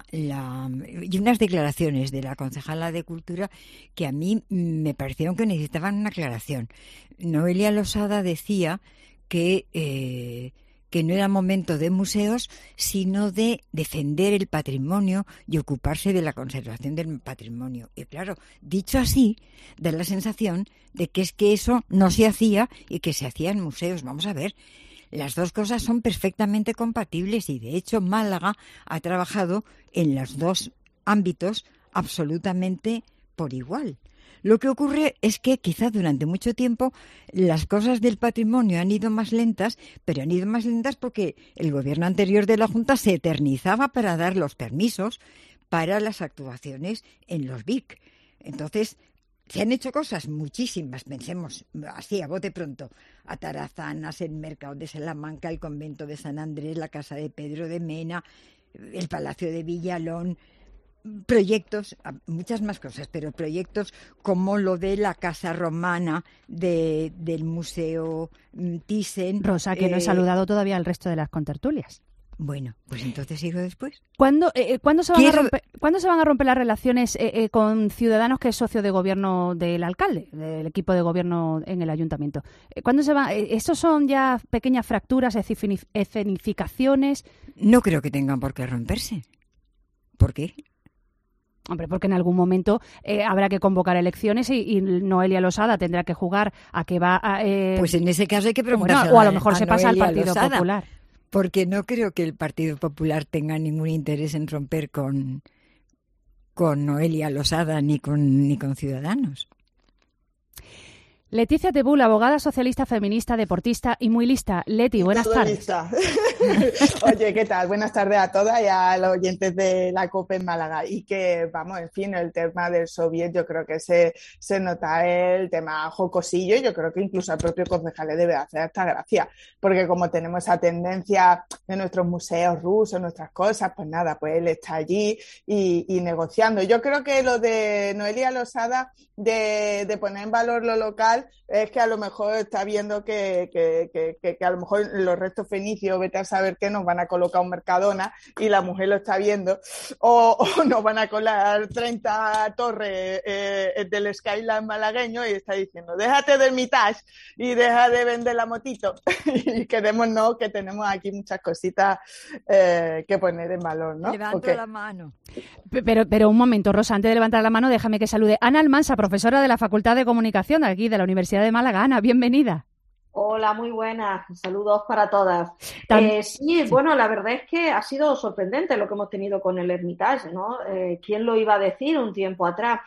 unas declaraciones de la concejala de Cultura que a mí me parecieron que necesitaban una aclaración. Noelia Losada decía que no era momento de museos, sino de defender el patrimonio y ocuparse de la conservación del patrimonio. Y claro, dicho así, da la sensación de que es que eso no se hacía y que se hacía en museos. Vamos a ver, las dos cosas son perfectamente compatibles y, de hecho, Málaga ha trabajado en los dos ámbitos absolutamente por igual. Lo que ocurre es que quizá durante mucho tiempo las cosas del patrimonio han ido más lentas, pero han ido más lentas porque el gobierno anterior de la Junta se eternizaba para dar los permisos para las actuaciones en los BIC. Entonces, se han hecho cosas muchísimas, pensemos así a bote pronto, Atarazanas, el Mercado de Salamanca, el Convento de San Andrés, la Casa de Pedro de Mena, el Palacio de Villalón, proyectos, muchas más cosas, pero proyectos como lo de la Casa Romana del Museo Thyssen. Rosa, que no he saludado todavía al resto de las contertulias. Bueno, pues entonces sigo después. ¿Cuándo se van a romper las relaciones con Ciudadanos, que es socio de gobierno del alcalde, del equipo de gobierno en el ayuntamiento? ¿Cuándo se va? ¿Estos son ya pequeñas fracturas, escenificaciones? No creo que tengan por qué romperse. ¿Por qué? Hombre, porque en algún momento habrá que convocar elecciones y Noelia Losada tendrá que jugar a que va a... Pues en ese caso hay que preguntar. O a lo mejor se pasa al Partido Popular. Porque no creo que el Partido Popular tenga ningún interés en romper con Noelia Losada ni con Ciudadanos. Leticia Tebul, abogada socialista, feminista, deportista y muy lista. Leti, buenas tardes. Oye, ¿qué tal? Buenas tardes a todas y a los oyentes de la COPE en Málaga. Y que, vamos, en fin, el tema del soviet yo creo que se nota el tema jocosillo. Yo creo que incluso al propio concejal le debe hacer esta gracia. Porque como tenemos esa tendencia de nuestros museos rusos, nuestras cosas, pues nada, pues él está allí y negociando. Yo creo que lo de Noelia Losada de poner en valor lo local es que a lo mejor está viendo que a lo mejor los restos fenicios, vete a saber qué, nos van a colocar un Mercadona y la mujer lo está viendo, o nos van a colar 30 torres del Skyline malagueño y está diciendo, déjate del Hermitage y deja de vender la motito y quedémonos que tenemos aquí muchas cositas que poner en valor, ¿no? Levanto la mano. Pero un momento, Rosa, antes de levantar la mano, déjame que salude Ana Almansa, profesora de la Facultad de Comunicación aquí de la Universidad de Málaga. Ana, bienvenida. Hola, muy buenas. Saludos para todas. Sí, bueno, la verdad es que ha sido sorprendente lo que hemos tenido con el Hermitage, ¿no? ¿Quién lo iba a decir un tiempo atrás?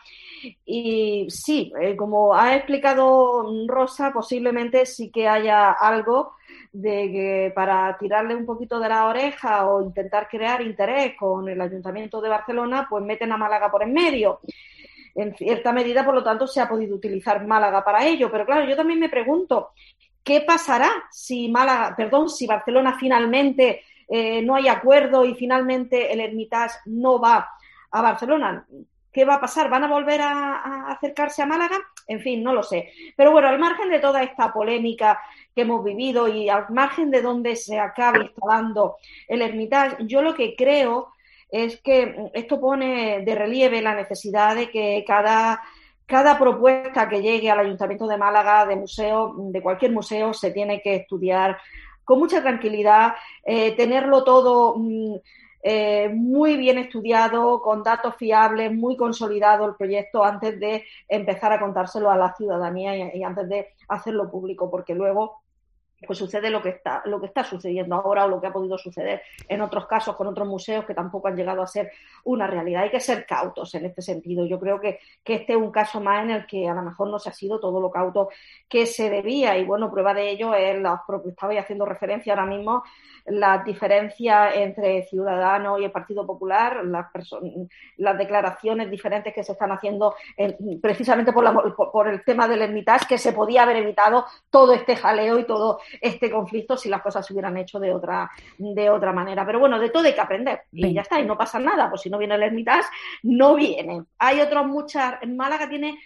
Y sí, como ha explicado Rosa, posiblemente sí que haya algo de que para tirarle un poquito de la oreja o intentar crear interés con el Ayuntamiento de Barcelona, pues meten a Málaga por en medio. En cierta medida, por lo tanto, se ha podido utilizar Málaga para ello. Pero claro, yo también me pregunto, ¿qué pasará si Barcelona finalmente no hay acuerdo y finalmente el Hermitage no va a Barcelona? ¿Qué va a pasar? ¿Van a volver a acercarse a Málaga? En fin, no lo sé. Pero bueno, al margen de toda esta polémica que hemos vivido y al margen de donde se acabe instalando el Hermitage, yo lo que creo es que esto pone de relieve la necesidad de que cada propuesta que llegue al Ayuntamiento de Málaga de museo, de cualquier museo, se tiene que estudiar con mucha tranquilidad, tenerlo todo muy bien estudiado, con datos fiables, muy consolidado el proyecto antes de empezar a contárselo a la ciudadanía y antes de hacerlo público, porque luego pues sucede lo que está sucediendo ahora o lo que ha podido suceder en otros casos con otros museos que tampoco han llegado a ser una realidad. Hay que ser cautos en este sentido. Yo creo que este es un caso más en el que a lo mejor no se ha sido todo lo cauto que se debía y bueno, prueba de ello es estabais haciendo referencia ahora mismo las diferencias entre Ciudadanos y el Partido Popular, las declaraciones diferentes que se están haciendo precisamente por el tema del Hermitage, que se podía haber evitado todo este jaleo y todo este conflicto si las cosas se hubieran hecho de otra manera. Pero bueno, de todo hay que aprender y ya está, y no pasa nada, pues si no viene el Hermitage, no viene. Hay otras muchas, en Málaga tiene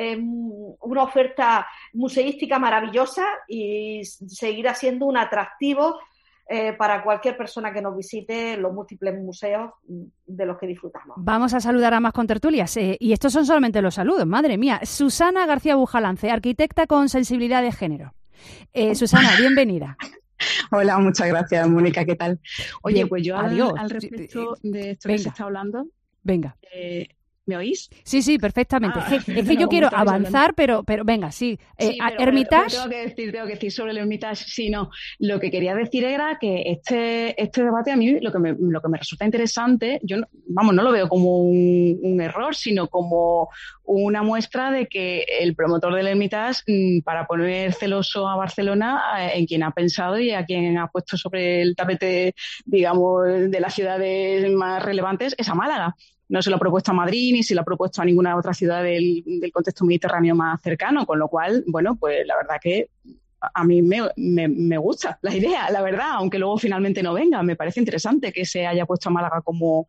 una oferta museística maravillosa y seguirá siendo un atractivo para cualquier persona que nos visite los múltiples museos de los que disfrutamos. Vamos a saludar a más contertulias. Y estos son solamente los saludos, madre mía. Susana García Bujalance, arquitecta con sensibilidad de género. Susana, bienvenida. Hola, muchas gracias, Mónica, ¿qué tal? Oye, Bien, pues yo al respecto de esto que se está hablando... Venga. ¿Me oís? Sí, perfectamente. Es que yo quiero avanzar, pero venga, sí. Hermitage. Tengo que decir sobre el Hermitage. Sí, no. Lo que quería decir era que este debate a mí lo que me resulta interesante, yo no lo veo como un error, sino como una muestra de que el promotor del Hermitage, para poner celoso a Barcelona, en quien ha pensado y a quien ha puesto sobre el tapete, digamos, de las ciudades más relevantes, es a Málaga. No se lo ha propuesto a Madrid ni se lo ha propuesto a ninguna otra ciudad del contexto mediterráneo más cercano, con lo cual, bueno, pues la verdad que a mí me gusta la idea, la verdad, aunque luego finalmente no venga. Me parece interesante que se haya puesto a Málaga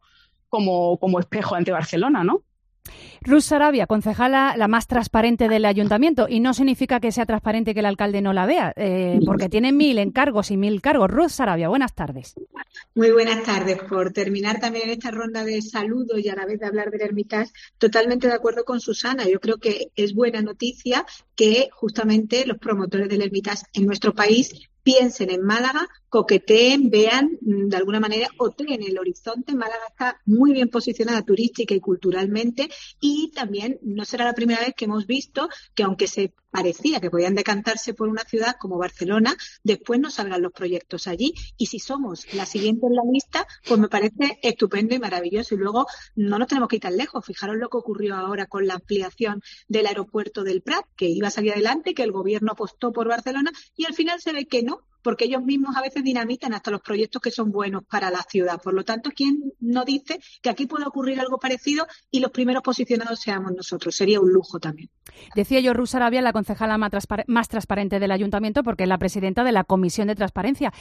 como espejo ante Barcelona, ¿no? Ruth Sarabia, concejala la más transparente del ayuntamiento, y no significa que sea transparente que el alcalde no la vea, porque tiene 1000 encargos y 1000 cargos. Ruth Sarabia, buenas tardes. Muy buenas tardes. Por terminar también en esta ronda de saludos y a la vez de hablar del Hermitage, totalmente de acuerdo con Susana. Yo creo que es buena noticia que justamente los promotores del Hermitage en nuestro país piensen en Málaga, coqueteen, vean, de alguna manera, oteen el horizonte. Málaga está muy bien posicionada turística y culturalmente, y también no será la primera vez que hemos visto que, aunque se parecía que podían decantarse por una ciudad como Barcelona, después no salgan los proyectos allí, y si somos la siguiente en la lista, pues me parece estupendo y maravilloso. Y luego no nos tenemos que ir tan lejos. Fijaros lo que ocurrió ahora con la ampliación del aeropuerto del Prat, que iba a salir adelante, que el gobierno apostó por Barcelona, y al final se ve que no, porque ellos mismos a veces dinamitan hasta los proyectos que son buenos para la ciudad. Por lo tanto, ¿quién no dice que aquí puede ocurrir algo parecido y los primeros posicionados seamos nosotros? Sería un lujo también. Decía yo, Ruth Sarabia, la concejala más transparente del ayuntamiento, porque es la presidenta de la Comisión de Transparencia.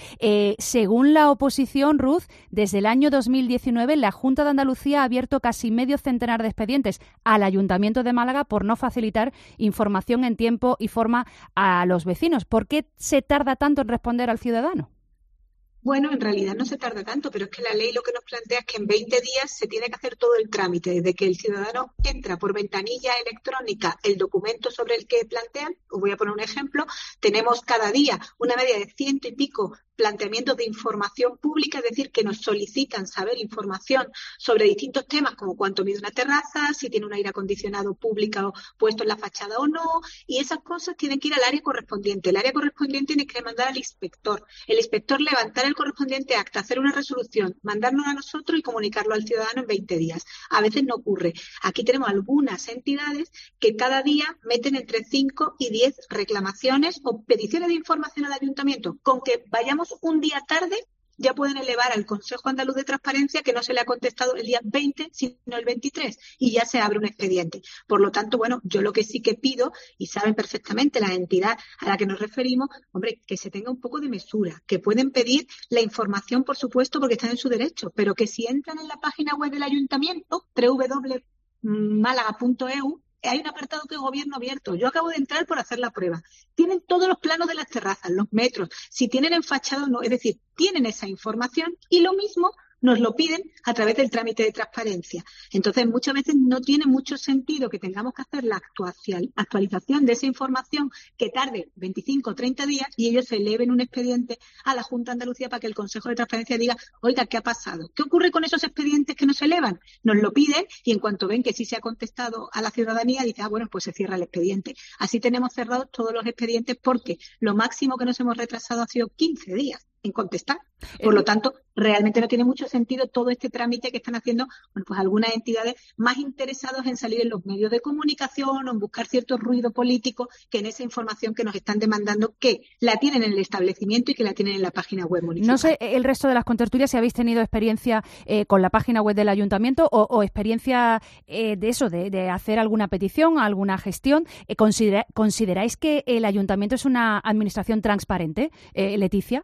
Según la oposición, Ruth, desde el año 2019 la Junta de Andalucía ha abierto casi medio centenar de expedientes al Ayuntamiento de Málaga por no facilitar información en tiempo y forma a los vecinos. ¿Por qué se tarda tanto en responder al ciudadano? Bueno, en realidad no se tarda tanto, pero es que la ley lo que nos plantea es que en 20 días se tiene que hacer todo el trámite, desde que el ciudadano entra por ventanilla electrónica el documento sobre el que plantean. Os voy a poner un ejemplo. Tenemos cada día una media de 100 y pico planteamientos de información pública, es decir, que nos solicitan saber información sobre distintos temas, como cuánto mide una terraza, si tiene un aire acondicionado público puesto en la fachada o no, y esas cosas tienen que ir al área correspondiente. El área correspondiente tiene que mandar al inspector. El inspector levantar el correspondiente acta, hacer una resolución, mandarnos a nosotros y comunicarlo al ciudadano en 20 días. A veces no ocurre. Aquí tenemos algunas entidades que cada día meten entre 5 y 10 reclamaciones o peticiones de información al ayuntamiento. Con que vayamos un día tarde, ya pueden elevar al Consejo Andaluz de Transparencia que no se le ha contestado el día 20, sino el 23, y ya se abre un expediente. Por lo tanto, bueno, yo lo que sí que pido, y saben perfectamente la entidad a la que nos referimos, hombre, que se tenga un poco de mesura, que pueden pedir la información, por supuesto, porque están en su derecho, pero que si entran en la página web del ayuntamiento, www.malaga.eu, hay un apartado que es Gobierno Abierto. Yo acabo de entrar por hacer la prueba. Tienen todos los planos de las terrazas, los metros, si tienen enfachado o no. Es decir, tienen esa información y lo mismo nos lo piden a través del trámite de transparencia. Entonces, muchas veces no tiene mucho sentido que tengamos que hacer la actualización de esa información que tarde 25 o 30 días y ellos eleven un expediente a la Junta de Andalucía para que el Consejo de Transparencia diga, oiga, ¿qué ha pasado? ¿Qué ocurre con esos expedientes que no se elevan? Nos lo piden y en cuanto ven que sí se ha contestado a la ciudadanía, dice, bueno, pues se cierra el expediente. Así tenemos cerrados todos los expedientes porque lo máximo que nos hemos retrasado ha sido 15 días. en contestar. Por lo tanto, realmente no tiene mucho sentido todo este trámite que están haciendo, bueno, pues algunas entidades más interesadas en salir en los medios de comunicación o en buscar cierto ruido político que en esa información que nos están demandando, que la tienen en el establecimiento y que la tienen en la página web municipal. No sé, el resto de las contertulias, si habéis tenido experiencia con la página web del ayuntamiento o experiencia de eso, de hacer alguna petición, alguna gestión. ¿Consideráis que el ayuntamiento es una administración transparente, Leticia?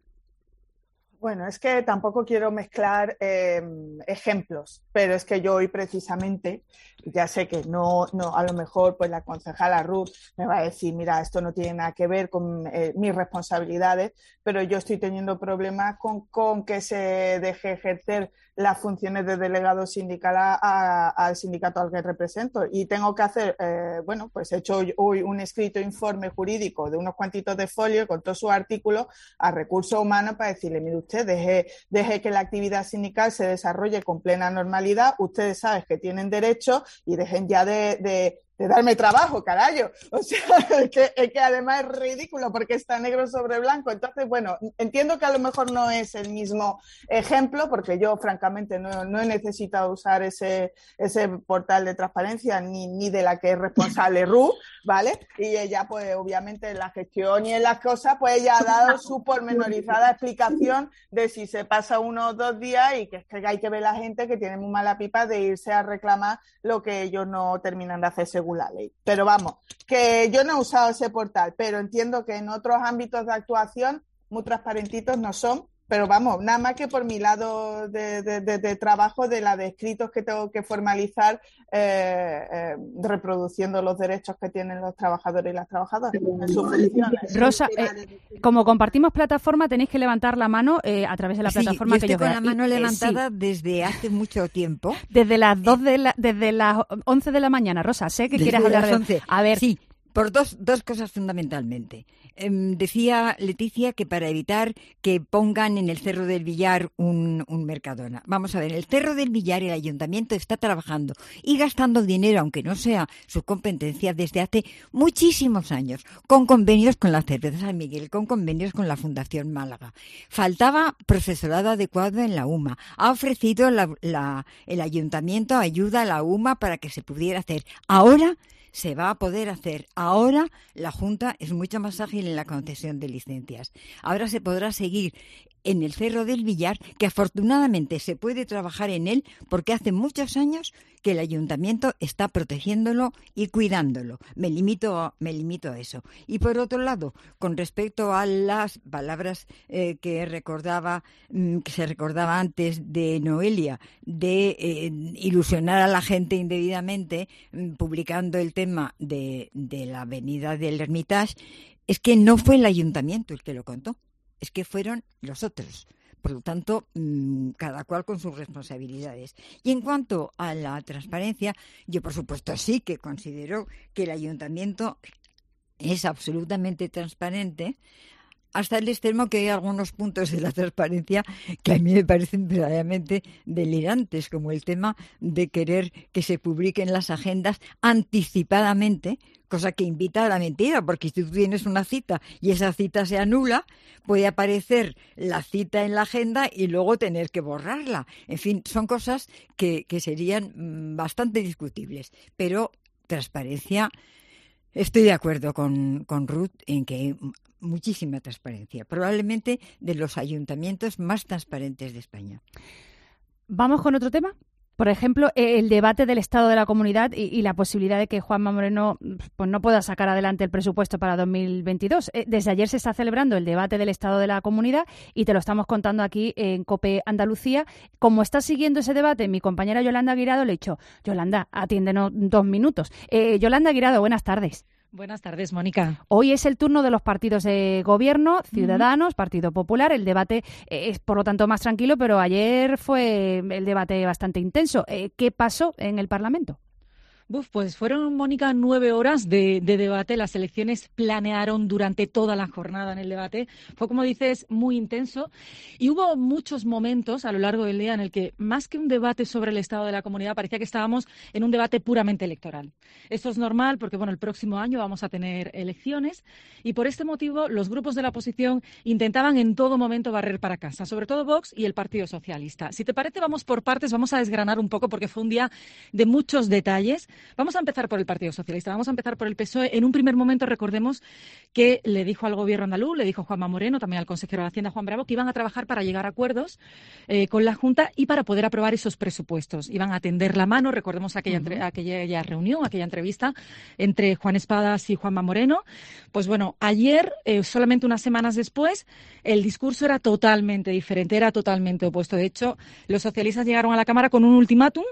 Bueno, es que tampoco quiero mezclar ejemplos, pero es que yo hoy precisamente, ya sé que no, a lo mejor pues la concejala Ruth me va a decir, mira, esto no tiene nada que ver con mis responsabilidades, pero yo estoy teniendo problemas con que se deje ejercer las funciones de delegado sindical al sindicato al que represento, y tengo que hacer, bueno, pues he hecho hoy un escrito informe jurídico de unos cuantitos de folio con todos sus artículos a Recursos Humanos para decirle, mire usted, deje que la actividad sindical se desarrolle con plena normalidad, ustedes saben que tienen derecho y dejen ya de darme trabajo, carajo. O sea, es que además es ridículo porque está negro sobre blanco. Entonces, bueno, entiendo que a lo mejor no es el mismo ejemplo porque yo, francamente, no he necesitado usar ese portal de transparencia ni de la que es responsable Ruth, ¿vale? Y ella, pues, obviamente, en la gestión y en las cosas, pues ella ha dado su pormenorizada explicación de si se pasa 1 o 2 días y que es que hay que ver la gente que tiene muy mala pipa de irse a reclamar lo que ellos no terminan de hacer según la ley. Pero vamos, que yo no he usado ese portal, pero entiendo que en otros ámbitos de actuación muy transparentitos no son, pero vamos, nada más que por mi lado de trabajo, de la de escritos que tengo que formalizar, reproduciendo los derechos que tienen los trabajadores y las trabajadoras en sus funciones. Rosa, como compartimos plataforma, tenéis que levantar la mano a través de la plataforma que yo veo. Estoy con la mano levantada desde hace mucho tiempo. Desde las 11 de la mañana, Rosa, sé que quieres hablar de 11. A ver, sí. Por dos cosas fundamentalmente. Decía Leticia que para evitar que pongan en el Cerro del Villar un Mercadona. Vamos a ver, el Cerro del Villar, el ayuntamiento está trabajando y gastando dinero, aunque no sea su competencia, desde hace muchísimos años, con convenios con la Cerveza San Miguel, con convenios con la Fundación Málaga. Faltaba profesorado adecuado en la UMA. Ha ofrecido el ayuntamiento ayuda a la UMA para que se pudiera hacer. Ahora se va a poder hacer. Ahora la Junta es mucho más ágil en la concesión de licencias. Ahora se podrá seguir en el Cerro del Villar, que afortunadamente se puede trabajar en él porque hace muchos años que el ayuntamiento está protegiéndolo y cuidándolo. Me limito a eso. Y por otro lado, con respecto a las palabras que se recordaba antes de Noelia, de ilusionar a la gente indebidamente, publicando el tema de la avenida del Hermitage, es que no fue el ayuntamiento el que lo contó. Es que fueron los otros. Por lo tanto, cada cual con sus responsabilidades. Y en cuanto a la transparencia, yo por supuesto sí que considero que el ayuntamiento es absolutamente transparente, hasta el extremo que hay algunos puntos de la transparencia que a mí me parecen verdaderamente delirantes, como el tema de querer que se publiquen las agendas anticipadamente, cosa que invita a la mentira, porque si tú tienes una cita y esa cita se anula, puede aparecer la cita en la agenda y luego tener que borrarla. En fin, son cosas que serían bastante discutibles, pero transparencia, estoy de acuerdo con Ruth en que hay muchísima transparencia, probablemente de los ayuntamientos más transparentes de España. ¿Vamos con otro tema? Por ejemplo, el debate del estado de la comunidad y la posibilidad de que Juanma Moreno pues no pueda sacar adelante el presupuesto para 2022. Desde ayer se está celebrando el debate del estado de la comunidad y te lo estamos contando aquí en COPE Andalucía. Como está siguiendo ese debate, mi compañera Yolanda Guirado le he dicho, Yolanda, atiéndenos 2 minutos. Yolanda Guirado, buenas tardes. Buenas tardes, Mónica. Hoy es el turno de los partidos de gobierno, Ciudadanos, Partido Popular. El debate es, por lo tanto, más tranquilo, pero ayer fue el debate bastante intenso. ¿Qué pasó en el Parlamento? Pues fueron, Mónica, 9 horas de debate. Las elecciones planearon durante toda la jornada en el debate. Fue, como dices, muy intenso. Y hubo muchos momentos a lo largo del día en el que, más que un debate sobre el estado de la comunidad, parecía que estábamos en un debate puramente electoral. Esto es normal porque, el próximo año vamos a tener elecciones y por este motivo los grupos de la oposición intentaban en todo momento barrer para casa, sobre todo Vox y el Partido Socialista. Si te parece, vamos por partes, vamos a desgranar un poco porque fue un día de muchos detalles. Vamos a empezar por el Partido Socialista, vamos a empezar por el PSOE. En un primer momento, recordemos que le dijo al Gobierno andaluz, le dijo Juanma Moreno, también al consejero de Hacienda, Juan Bravo, que iban a trabajar para llegar a acuerdos con la Junta y para poder aprobar esos presupuestos. Iban a tender la mano, recordemos aquella reunión, aquella entrevista entre Juan Espadas y Juanma Moreno. Pues ayer, solamente unas semanas después, el discurso era totalmente diferente, era totalmente opuesto. De hecho, los socialistas llegaron a la Cámara con un ultimátum.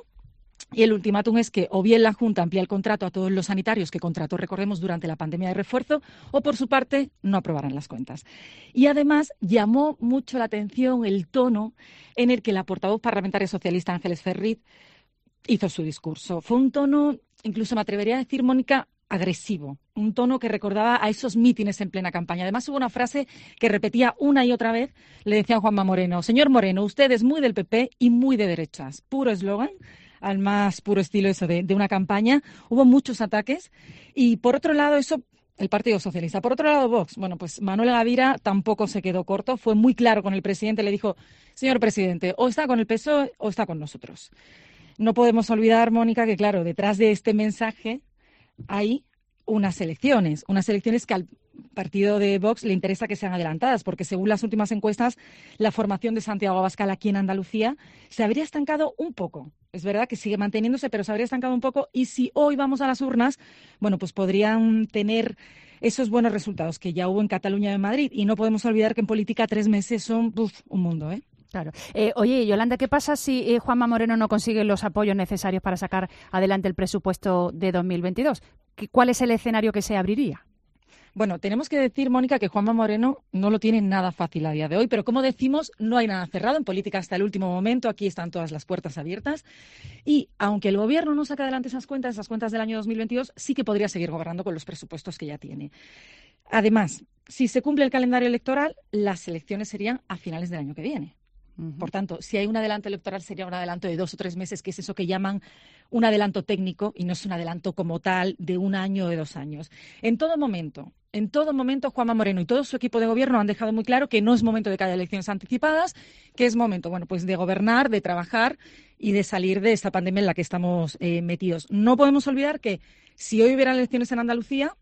Y el ultimátum es que o bien la Junta amplía el contrato a todos los sanitarios que contrató, recordemos, durante la pandemia de refuerzo, o por su parte no aprobarán las cuentas. Y además llamó mucho la atención el tono en el que la portavoz parlamentaria socialista Ángeles Ferriz hizo su discurso. Fue un tono, incluso me atrevería a decir, Mónica, agresivo, un tono que recordaba a esos mítines en plena campaña. Además, hubo una frase que repetía una y otra vez, le decía a Juanma Moreno: señor Moreno, usted es muy del PP y muy de derechas. Puro eslogan, al más puro estilo eso de una campaña. Hubo muchos ataques y, por otro lado, eso, el Partido Socialista. Por otro lado, Vox. Pues Manuel Gavira tampoco se quedó corto, fue muy claro con el presidente, le dijo: señor presidente, o está con el PSOE o está con nosotros. No podemos olvidar, Mónica, que claro, detrás de este mensaje hay unas elecciones que al partido de Vox le interesa que sean adelantadas, porque según las últimas encuestas, la formación de Santiago Abascal aquí en Andalucía se habría estancado un poco. Es verdad que sigue manteniéndose, pero se habría estancado un poco, y si hoy vamos a las urnas, pues podrían tener esos buenos resultados que ya hubo en Cataluña y en Madrid. Y no podemos olvidar que en política 3 meses son un mundo, ¿eh? Claro. Oye, Yolanda, ¿qué pasa si Juanma Moreno no consigue los apoyos necesarios para sacar adelante el presupuesto de 2022? ¿Cuál es el escenario que se abriría? Tenemos que decir, Mónica, que Juanma Moreno no lo tiene nada fácil a día de hoy, pero como decimos, no hay nada cerrado en política hasta el último momento. Aquí están todas las puertas abiertas y, aunque el Gobierno no saque adelante esas cuentas del año 2022, sí que podría seguir gobernando con los presupuestos que ya tiene. Además, si se cumple el calendario electoral, las elecciones serían a finales del año que viene. Por tanto, si hay un adelanto electoral, sería un adelanto de 2 o 3 meses, que es eso que llaman un adelanto técnico, y no es un adelanto como tal de 1 año o de 2 años. En todo momento, Juanma Moreno y todo su equipo de gobierno han dejado muy claro que no es momento de que haya elecciones anticipadas, que es momento, de gobernar, de trabajar y de salir de esta pandemia en la que estamos metidos. No podemos olvidar que si hoy hubiera elecciones en Andalucía,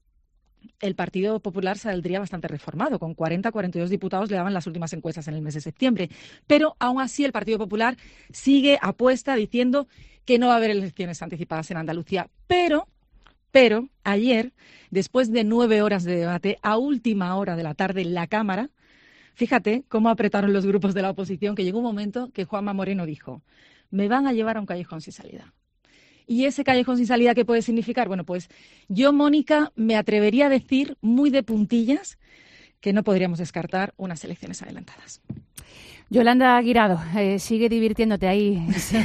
el Partido Popular saldría bastante reformado. Con 40-42 diputados le daban las últimas encuestas en el mes de septiembre. Pero aún así el Partido Popular sigue apuesta diciendo que no va a haber elecciones anticipadas en Andalucía. Pero ayer, después de 9 horas de debate, a última hora de la tarde en la Cámara, fíjate cómo apretaron los grupos de la oposición, que llegó un momento que Juanma Moreno dijo: me van a llevar a un callejón sin salida. ¿Y ese callejón sin salida qué puede significar? Yo, Mónica, me atrevería a decir muy de puntillas que no podríamos descartar unas elecciones adelantadas. Yolanda Guirado, sigue divirtiéndote ahí,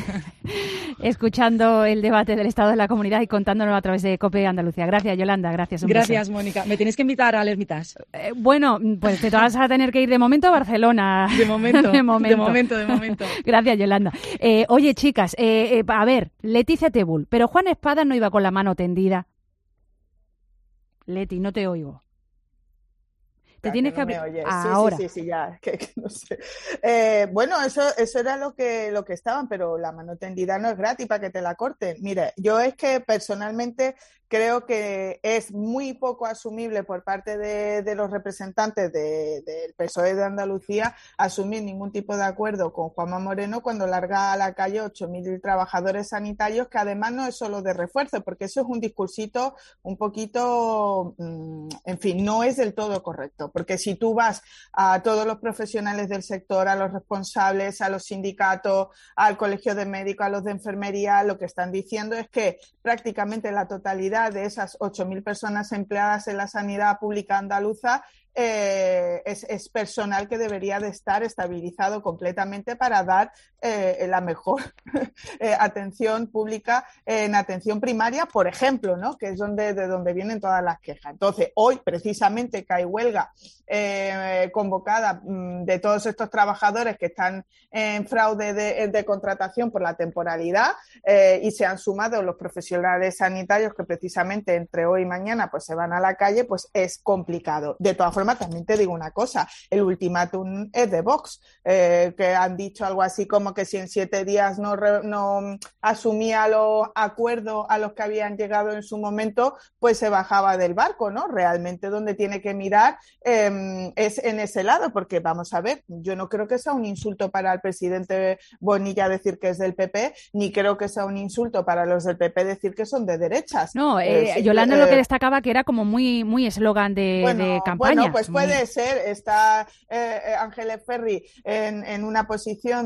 escuchando el debate del Estado de la Comunidad y contándolo a través de COPE Andalucía. Gracias, Yolanda, gracias. Gracias, Mónica. Me tienes que invitar al Hermitage. Pues te vas a tener que ir de momento a Barcelona. De momento. Gracias, Yolanda. Oye, chicas, a ver, Leticia Tebul, pero Juan Espadas no iba con la mano tendida. Leti, no te oigo. Te tienes que abrir ahora. Sí, ya, que no sé. Eso era lo que estaban, pero la mano tendida no es gratis para que te la corten. Mire, yo es que personalmente creo que es muy poco asumible por parte de los representantes del PSOE de Andalucía asumir ningún tipo de acuerdo con Juanma Moreno cuando larga a la calle 8.000 trabajadores sanitarios, que además no es solo de refuerzo, porque eso es un discursito un poquito, en fin, no es del todo correcto, porque si tú vas a todos los profesionales del sector, a los responsables, a los sindicatos, al colegio de médicos, a los de enfermería, lo que están diciendo es que prácticamente la totalidad de esas 8.000 personas empleadas en la sanidad pública andaluza es personal que debería de estar estabilizado completamente para dar la mejor atención pública en atención primaria, por ejemplo, ¿no? Que es de donde vienen todas las quejas. Entonces, hoy precisamente que hay huelga convocada de todos estos trabajadores que están en fraude de contratación por la temporalidad y se han sumado los profesionales sanitarios que precisamente entre hoy y mañana pues se van a la calle, pues es complicado. De todas formas, también te digo una cosa, el ultimátum es de Vox, que han dicho algo así como que si en 7 días no asumía los acuerdos a los que habían llegado en su momento, pues se bajaba del barco, ¿no? Realmente donde tiene que mirar es en ese lado, porque vamos a ver, yo no creo que sea un insulto para el presidente Bonilla decir que es del PP, ni creo que sea un insulto para los del PP decir que son de derechas. No, Yolanda lo que destacaba que era como muy eslogan de campaña. Bueno, pues puede ser. Está Ángeles Ferri en una posición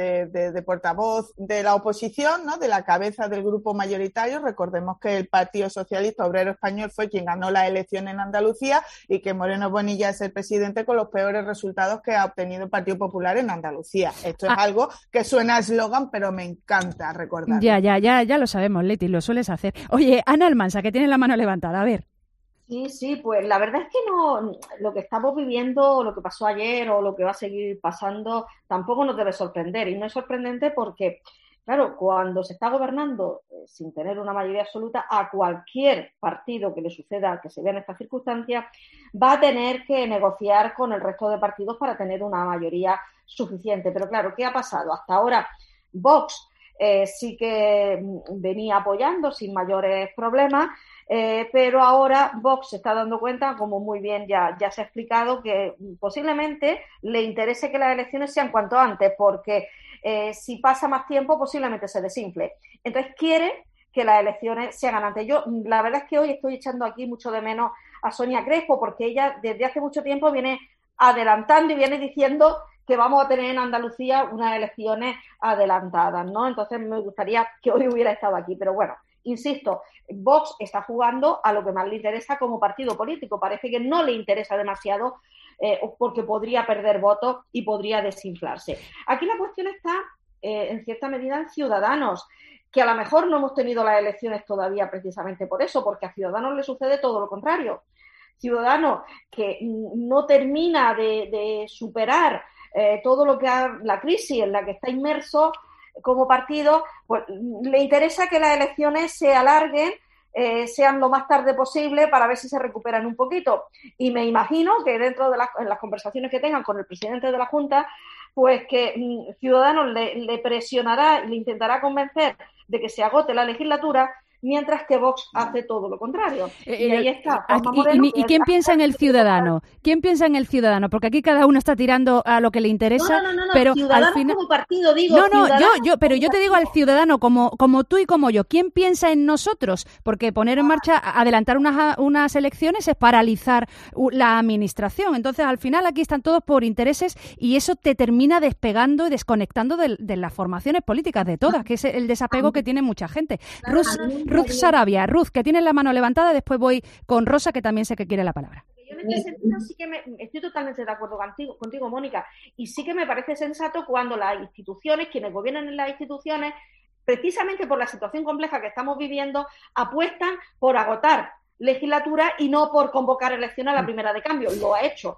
de portavoz de la oposición, ¿no? De la cabeza del grupo mayoritario. Recordemos que el Partido Socialista Obrero Español fue quien ganó la elección en Andalucía y que Moreno Bonilla es el presidente con los peores resultados que ha obtenido el Partido Popular en Andalucía. Esto es algo que suena a eslogan, pero me encanta recordar. Ya lo sabemos, Leti, lo sueles hacer. Oye, Ana Almansa, que tiene la mano levantada, a ver. Sí, pues la verdad es que no, lo que estamos viviendo, lo que pasó ayer o lo que va a seguir pasando, tampoco nos debe sorprender. Y no es sorprendente porque, claro, cuando se está gobernando sin tener una mayoría absoluta, a cualquier partido que le suceda, que se vea en estas circunstancias, va a tener que negociar con el resto de partidos para tener una mayoría suficiente. Pero claro, ¿qué ha pasado? Hasta ahora Vox sí que venía apoyando sin mayores problemas, pero ahora Vox se está dando cuenta, como muy bien ya se ha explicado, que posiblemente le interese que las elecciones sean cuanto antes, porque si pasa más tiempo posiblemente se desinfle. Entonces quiere que las elecciones se hagan antes. Yo la verdad es que hoy estoy echando aquí mucho de menos a Sonia Crespo, porque ella desde hace mucho tiempo viene adelantando y viene diciendo que vamos a tener en Andalucía unas elecciones adelantadas, ¿no? Entonces me gustaría que hoy hubiera estado aquí, pero bueno, insisto, Vox está jugando a lo que más le interesa como partido político. Parece que no le interesa demasiado porque podría perder votos y podría desinflarse. Aquí la cuestión está, en cierta medida, en Ciudadanos, que a lo mejor no hemos tenido las elecciones todavía precisamente por eso, porque a Ciudadanos le sucede todo lo contrario. Ciudadanos que no termina de superar todo lo que la crisis en la que está inmerso como partido, pues le interesa que las elecciones se alarguen, sean lo más tarde posible para ver si se recuperan un poquito. Y me imagino que dentro de las conversaciones que tengan con el presidente de la Junta, pues que Ciudadanos le presionará y le intentará convencer de que se agote la legislatura, mientras que Vox hace todo lo contrario. Y ahí está. ¿Y quién piensa en el ciudadano? ¿Quién piensa en el ciudadano? Porque aquí cada uno está tirando a lo que le interesa. No, pero Ciudadanos al final... como partido, digo. Pero yo te digo al ciudadano como tú y como yo. ¿Quién piensa en nosotros? Porque poner en marcha, adelantar unas elecciones es paralizar la administración. Entonces, al final aquí están todos por intereses y eso te termina despegando y desconectando de las formaciones políticas, de todas, que es el desapego que tiene mucha gente. Ruth Sarabia, Ruth, que tiene la mano levantada, después voy con Rosa, que también sé que quiere la palabra. Yo en este sentido sí que estoy totalmente de acuerdo contigo, Mónica, y sí que me parece sensato cuando las instituciones, quienes gobiernan en las instituciones, precisamente por la situación compleja que estamos viviendo, apuestan por agotar legislatura y no por convocar elecciones a la primera de cambio. Lo ha hecho.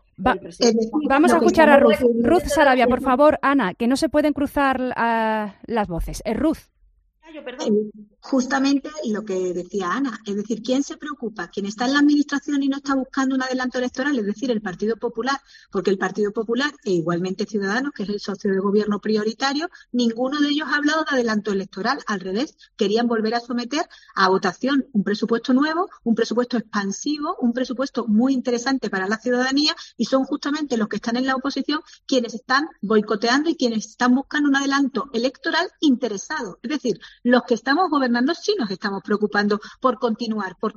Vamos a escuchar a Ruth. Ruth Sarabia, por favor, Ana, que no se pueden cruzar las voces. Ruth. Justamente lo que decía Ana, es decir, ¿quién se preocupa? ¿Quién está en la administración y no está buscando un adelanto electoral? Es decir, el Partido Popular, porque el Partido Popular e igualmente Ciudadanos, que es el socio de gobierno prioritario, ninguno de ellos ha hablado de adelanto electoral, al revés, querían volver a someter a votación un presupuesto nuevo, un presupuesto expansivo, un presupuesto muy interesante para la ciudadanía, y son justamente los que están en la oposición quienes están boicoteando y quienes están buscando un adelanto electoral interesado. Es decir, los que estamos gobernando sí nos estamos preocupando por continuar. ¿Por qué?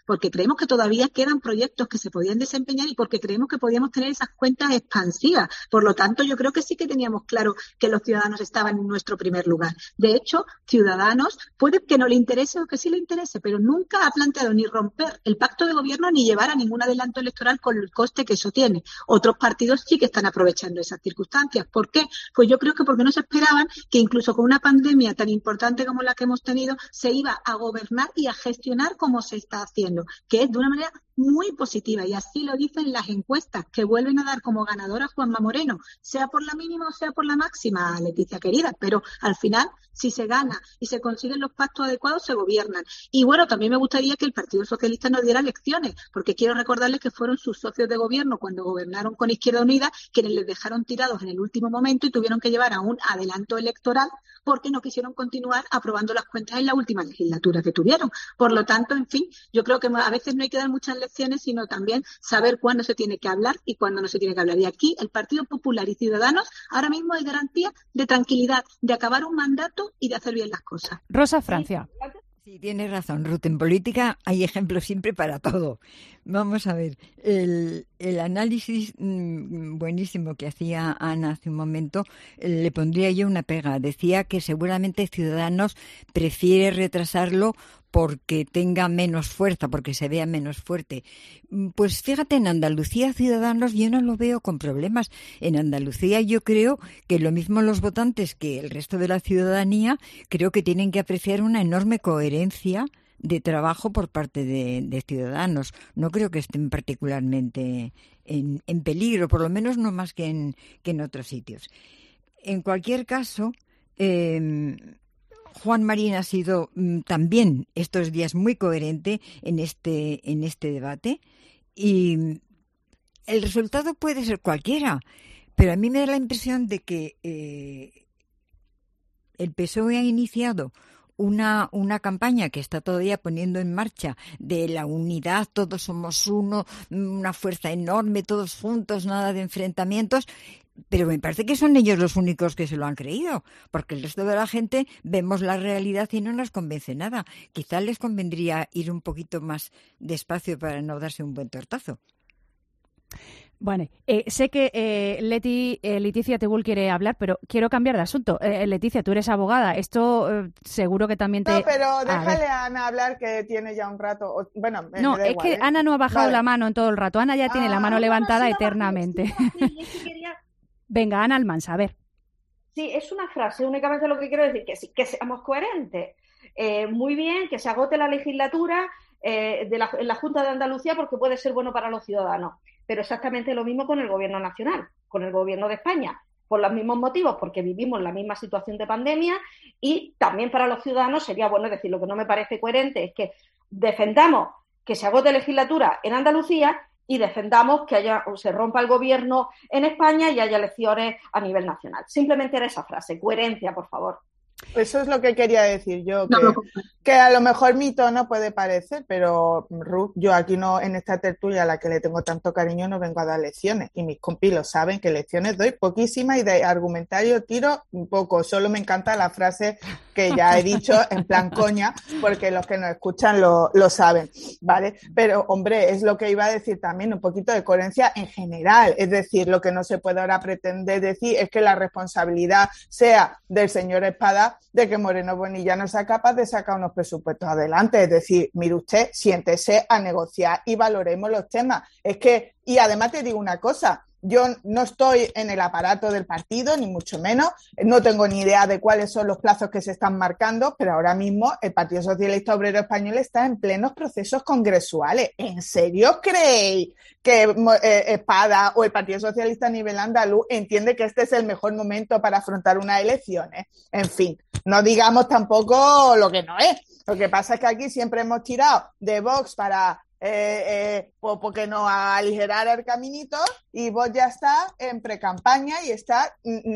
porque creemos que todavía quedan proyectos que se podían desempeñar y porque creemos que podíamos tener esas cuentas expansivas. Por lo tanto, yo creo que sí que teníamos claro que los ciudadanos estaban en nuestro primer lugar. De hecho, Ciudadanos puede que no le interese o que sí le interese, pero nunca ha planteado ni romper el pacto de gobierno ni llevar a ningún adelanto electoral con el coste que eso tiene. Otros partidos sí que están aprovechando esas circunstancias. ¿Por qué? Pues yo creo que porque no se esperaban que incluso con una pandemia tan importante como la que hemos tenido se iba a gobernar y a gestionar como se está haciendo, que es de una manera muy positiva, y así lo dicen las encuestas, que vuelven a dar como ganadora a Juanma Moreno, sea por la mínima o sea por la máxima, Leticia querida, pero al final, si se gana y se consiguen los pactos adecuados, se gobiernan. Y bueno, también me gustaría que el Partido Socialista nos diera lecciones, porque quiero recordarles que fueron sus socios de gobierno cuando gobernaron con Izquierda Unida quienes les dejaron tirados en el último momento y tuvieron que llevar a un adelanto electoral porque no quisieron continuar aprobando las cuentas en la última legislatura que tuvieron. Por lo tanto, en fin, yo creo que a veces no hay que dar muchas lecciones, sino también saber cuándo se tiene que hablar y cuándo no se tiene que hablar. Y aquí el Partido Popular y Ciudadanos ahora mismo hay garantía de tranquilidad, de acabar un mandato y de hacer bien las cosas. Rosa Francia. Sí, tienes razón, Ruth. En política hay ejemplos siempre para todo. Vamos a ver, el análisis buenísimo que hacía Ana hace un momento, le pondría yo una pega. Decía que seguramente Ciudadanos prefiere retrasarlo porque tenga menos fuerza, porque se vea menos fuerte. Pues fíjate, en Andalucía, Ciudadanos, yo no lo veo con problemas. En Andalucía yo creo que lo mismo los votantes que el resto de la ciudadanía, creo que tienen que apreciar una enorme coherencia de trabajo por parte de Ciudadanos. No creo que estén particularmente en peligro, por lo menos no más que en otros sitios. En cualquier caso, Juan Marín ha sido también estos días muy coherente en este debate, y el resultado puede ser cualquiera, pero a mí me da la impresión de que el PSOE ha iniciado una campaña que está todavía poniendo en marcha de la unidad, todos somos uno, una fuerza enorme, todos juntos, nada de enfrentamientos. Pero me parece que son ellos los únicos que se lo han creído, porque el resto de la gente vemos la realidad y no nos convence nada. Quizá les convendría ir un poquito más despacio para no darse un buen tortazo. Bueno, sé que Leticia Tebul quiere hablar, pero quiero cambiar de asunto. Leticia, tú eres abogada. Esto seguro que también te... No, pero déjale a Ana hablar, que tiene ya un rato. Bueno, no, me da igual, que Ana no ha bajado la mano en todo el rato. Ana ya tiene la mano levantada eternamente. Venga, Ana Almansa, a ver. Sí, es una frase, únicamente lo que quiero decir, que seamos coherentes. Muy bien, que se agote la legislatura en la Junta de Andalucía porque puede ser bueno para los ciudadanos. Pero exactamente lo mismo con el Gobierno nacional, con el Gobierno de España, por los mismos motivos, porque vivimos la misma situación de pandemia, y también para los ciudadanos sería bueno decir, lo que no me parece coherente es que defendamos que se agote legislatura en Andalucía y defendamos que se rompa el gobierno en España y haya elecciones a nivel nacional. Simplemente era esa frase, coherencia, por favor. Eso es lo que quería decir yo, que a lo mejor mi tono puede parecer, pero Ruth, yo aquí no, en esta tertulia a la que le tengo tanto cariño, no vengo a dar lecciones, y mis compis lo saben, que lecciones doy poquísimas y de argumentario tiro un poco. Solo me encanta la frase que ya he dicho en plan coña, porque los que nos escuchan lo saben, ¿vale? Pero, hombre, es lo que iba a decir también, un poquito de coherencia en general. Es decir, lo que no se puede ahora pretender decir es que la responsabilidad sea del señor Espada de que Moreno Bonilla no sea capaz de sacar unos presupuestos adelante. Es decir, mire usted, siéntese a negociar y valoremos los temas. Es que, y además te digo una cosa, yo no estoy en el aparato del partido, ni mucho menos, no tengo ni idea de cuáles son los plazos que se están marcando, pero ahora mismo el Partido Socialista Obrero Español está en plenos procesos congresuales. ¿En serio creéis que Espada o el Partido Socialista a nivel andaluz entiende que este es el mejor momento para afrontar unas elecciones? En fin, no digamos tampoco lo que no es. Lo que pasa es que aquí siempre hemos tirado de Vox para porque nos aligerara el caminito, y Vox ya está en precampaña y está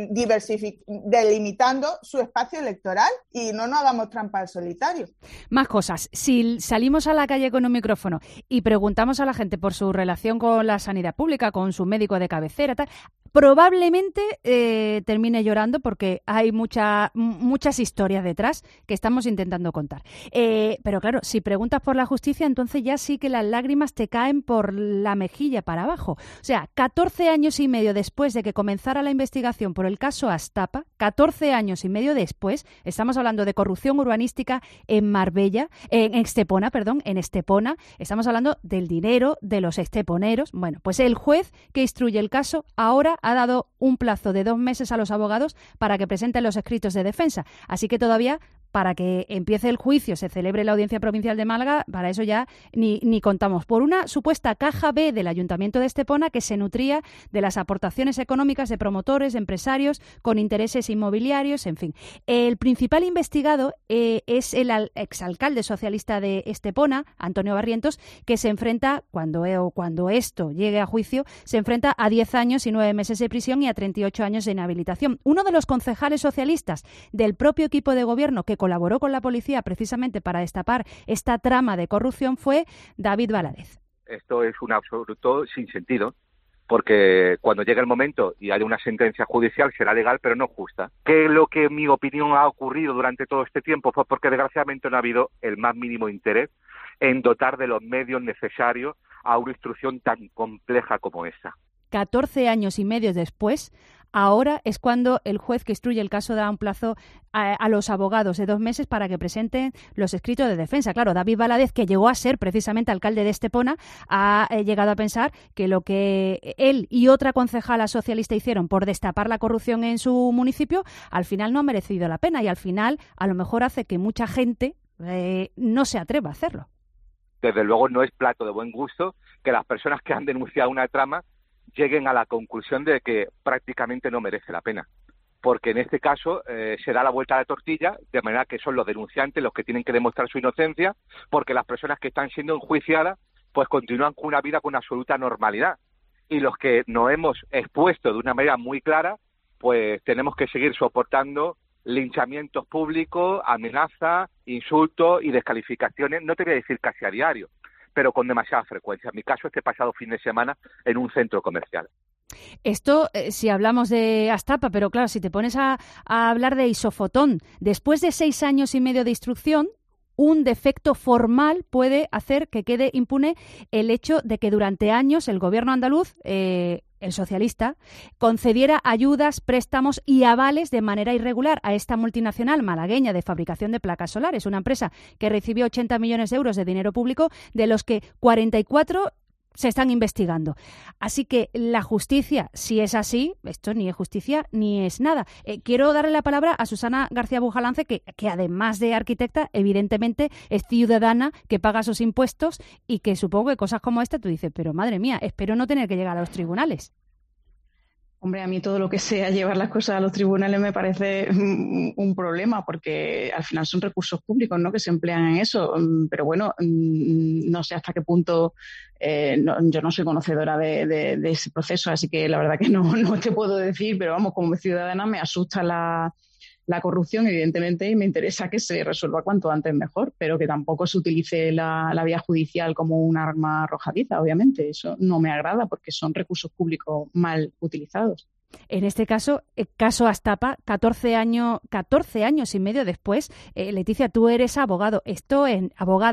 delimitando su espacio electoral, y no nos hagamos trampa al solitario. Más cosas. Si salimos a la calle con un micrófono y preguntamos a la gente por su relación con la sanidad pública, con su médico de cabecera, tal, probablemente termine llorando porque hay muchas historias detrás que estamos intentando contar. Pero claro, si preguntas por la justicia, entonces ya sí que las lágrimas te caen por la mejilla para abajo. O sea, 14 años y medio después de que comenzara la investigación por el caso Astapa, 14 años y medio después, estamos hablando de corrupción urbanística en Marbella, en Estepona, estamos hablando del dinero de los esteponeros. Bueno, pues el juez que instruye el caso ahora ha dado un plazo de 2 meses a los abogados para que presenten los escritos de defensa. Así que todavía, para que empiece el juicio, se celebre la Audiencia Provincial de Málaga, para eso ya ni contamos. Por una supuesta caja B del Ayuntamiento de Estepona que se nutría de las aportaciones económicas de promotores, de empresarios con intereses inmobiliarios, en fin. El principal investigado es el exalcalde socialista de Estepona, Antonio Barrientos, que se enfrenta, cuando esto llegue a juicio, se enfrenta a 10 años y 9 meses de prisión y a 38 años de inhabilitación. Uno de los concejales socialistas del propio equipo de gobierno que colaboró con la policía precisamente para destapar esta trama de corrupción fue David Valadez. Esto es un absoluto sinsentido, porque cuando llegue el momento y haya una sentencia judicial será legal pero no justa. ¿Qué es lo que en mi opinión ha ocurrido durante todo este tiempo? Pues porque desgraciadamente no ha habido el más mínimo interés en dotar de los medios necesarios a una instrucción tan compleja como esta. 14 años y medio después, ahora es cuando el juez que instruye el caso da un plazo a los abogados de 2 meses para que presenten los escritos de defensa. Claro, David Valadez, que llegó a ser precisamente alcalde de Estepona, ha llegado a pensar que lo que él y otra concejala socialista hicieron por destapar la corrupción en su municipio, al final no ha merecido la pena y al final a lo mejor hace que mucha gente no se atreva a hacerlo. Desde luego no es plato de buen gusto que las personas que han denunciado una trama lleguen a la conclusión de que prácticamente no merece la pena. Porque en este caso se da la vuelta a la tortilla, de manera que son los denunciantes los que tienen que demostrar su inocencia, porque las personas que están siendo enjuiciadas pues continúan con una vida con absoluta normalidad. Y los que nos hemos expuesto de una manera muy clara, pues tenemos que seguir soportando linchamientos públicos, amenazas, insultos y descalificaciones, no te voy a decir casi a diario, pero con demasiada frecuencia. En mi caso, este pasado fin de semana en un centro comercial. Esto, si hablamos de Astapa, pero claro, si te pones a hablar de Isofotón, después de 6 años y medio de instrucción, un defecto formal puede hacer que quede impune el hecho de que durante años el gobierno andaluz, el socialista, concediera ayudas, préstamos y avales de manera irregular a esta multinacional malagueña de fabricación de placas solares, una empresa que recibió 80 millones de euros de dinero público, de los que 44 se están investigando. Así que la justicia, si es así, esto ni es justicia ni es nada. Quiero darle la palabra a Susana García Bujalance, que además de arquitecta, evidentemente es ciudadana, que paga sus impuestos y que supongo que cosas como esta tú dices, pero madre mía, espero no tener que llegar a los tribunales. Hombre, a mí todo lo que sea llevar las cosas a los tribunales me parece un problema, porque al final son recursos públicos, ¿no?, que se emplean en eso. Pero bueno, no sé hasta qué punto, yo no soy conocedora de ese proceso, así que la verdad que no te puedo decir, pero vamos, como ciudadana me asusta la corrupción, evidentemente, y me interesa que se resuelva cuanto antes mejor, pero que tampoco se utilice la vía judicial como un arma arrojadiza, obviamente. Eso no me agrada porque son recursos públicos mal utilizados. En este caso, el caso Astapa, 14 años y medio después, Leticia, tú eres abogada, esto es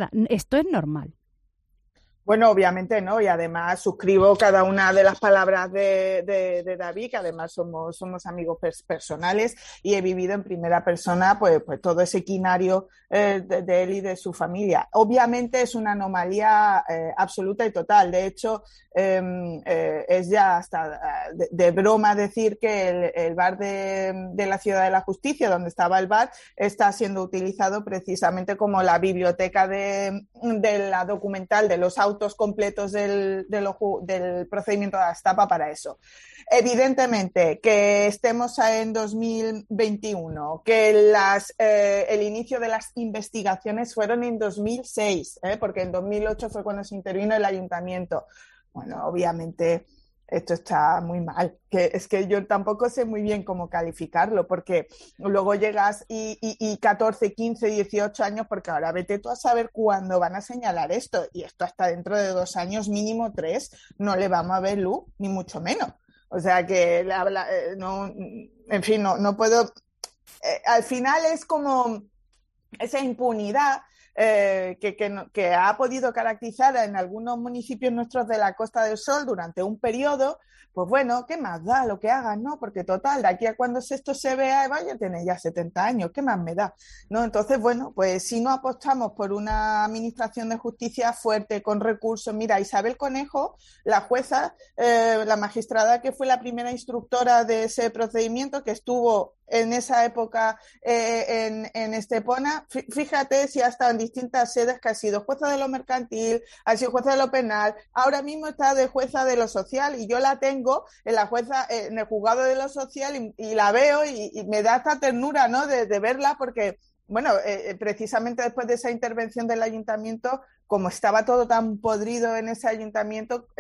normal. Bueno, obviamente no, y además suscribo cada una de las palabras de David, que además somos amigos personales, y he vivido en primera persona pues todo ese quinario de él y de su familia. Obviamente es una anomalía absoluta y total. De hecho, es ya hasta de broma decir que el bar de la Ciudad de la Justicia, donde estaba el bar, está siendo utilizado precisamente como la biblioteca de la documental de los autos completos del procedimiento de Astapa para eso. Evidentemente, que estemos en 2021, que el inicio de las investigaciones fueron en 2006, porque en 2008 fue cuando se intervino el ayuntamiento. Bueno, obviamente esto está muy mal, que es que yo tampoco sé muy bien cómo calificarlo, porque luego llegas y 14, 15, 18 años, porque ahora vete tú a saber cuándo van a señalar esto, y esto hasta dentro de 2 años, mínimo 3, no le vamos a ver luz, ni mucho menos. O sea que, no, en fin, no puedo... al final es como esa impunidad que ha podido caracterizar en algunos municipios nuestros de la Costa del Sol durante un periodo. Pues bueno, ¿qué más da lo que hagan, no? Porque total, de aquí a cuando esto se vea, vaya a tener ya 70 años, ¿qué más me da? ¿No? Entonces, bueno, pues si no apostamos por una administración de justicia fuerte, con recursos, mira, Isabel Conejo, la jueza, la magistrada que fue la primera instructora de ese procedimiento, que estuvo en esa época en Estepona, fíjate si ha estado en distintas sedes, que ha sido jueza de lo mercantil, ha sido jueza de lo penal, ahora mismo está de jueza de lo social, y yo la tengo en la jueza, en el juzgado de lo social, y la veo y me da esta ternura, ¿no?, de verla, porque bueno, precisamente después de esa intervención del ayuntamiento, como estaba todo tan podrido en ese ayuntamiento,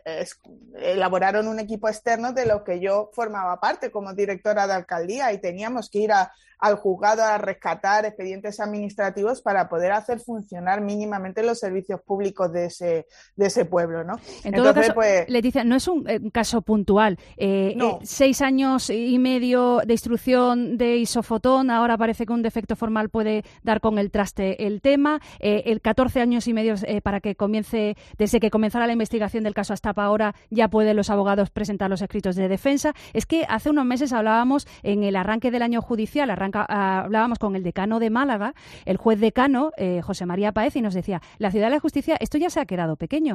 elaboraron un equipo externo de lo que yo formaba parte como directora de alcaldía, y teníamos que ir al juzgado a rescatar expedientes administrativos para poder hacer funcionar mínimamente los servicios públicos de ese pueblo, ¿no? En todo caso, pues, Leticia, no es un caso puntual. No. 6 años y medio de instrucción de Isofotón, ahora parece que un defecto formal puede dar con el traste el tema. El 14 años y medio para que comience, desde que comenzara la investigación del caso Astapa, ahora ya pueden los abogados presentar los escritos de defensa. Es que hace unos meses hablábamos en el arranque del año judicial, hablábamos con el decano de Málaga, el juez decano, José María Páez, y nos decía, la Ciudad de la Justicia, esto ya se ha quedado pequeño,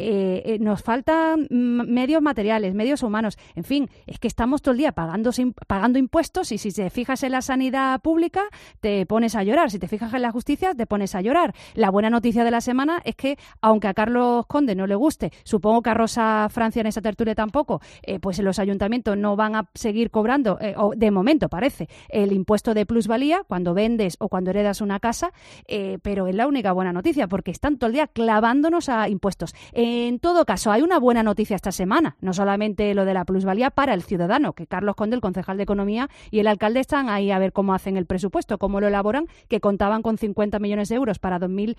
nos faltan medios materiales, medios humanos, en fin, es que estamos todo el día pagando impuestos, y si te fijas en la sanidad pública te pones a llorar, si te fijas en la justicia te pones a llorar. La buena noticia de la semana es que, aunque a Carlos Conde no le guste, supongo que a Rosa Francia en esa tertulia tampoco, pues los ayuntamientos no van a seguir cobrando, o de momento parece, el impuesto de plusvalía cuando vendes o cuando heredas una casa, pero es la única buena noticia, porque están todo el día clavándonos a impuestos. En todo caso, hay una buena noticia esta semana, no solamente lo de la plusvalía para el ciudadano, que Carlos Conde, el concejal de Economía, y el alcalde están ahí a ver cómo hacen el presupuesto, cómo lo elaboran, que contaban con 50 millones de euros para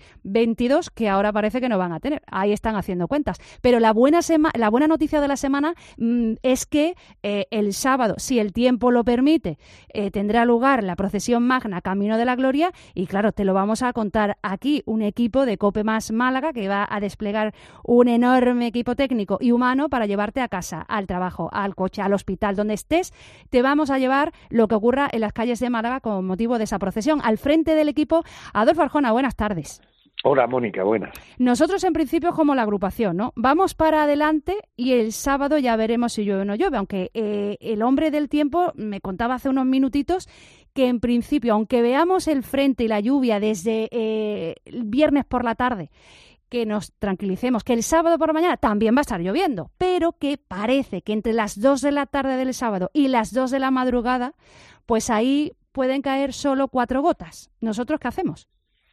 2022, que ahora parece que no van a tener. Ahí están haciendo cuentas. Pero la buena noticia de la semana es que el sábado, si el tiempo lo permite, tendrá lugar la procesión magna Camino de la Gloria, y claro, te lo vamos a contar aquí, un equipo de Cope Más Málaga que va a desplegar un enorme equipo técnico y humano para llevarte a casa, al trabajo, al coche, al hospital, donde estés, te vamos a llevar lo que ocurra en las calles de Málaga con motivo de esa procesión. Al frente del equipo, Adolfo Arjona, buenas tardes. Hola, Mónica, buenas. Nosotros en principio como la agrupación, ¿no? Vamos para adelante y el sábado ya veremos si llueve o no llueve, aunque el hombre del tiempo me contaba hace unos minutitos que en principio, aunque veamos el frente y la lluvia desde el viernes por la tarde, que nos tranquilicemos, que el sábado por la mañana también va a estar lloviendo, pero que parece que entre las 2 de la tarde del sábado y las 2 de la madrugada, pues ahí pueden caer solo 4 gotas. ¿Nosotros qué hacemos?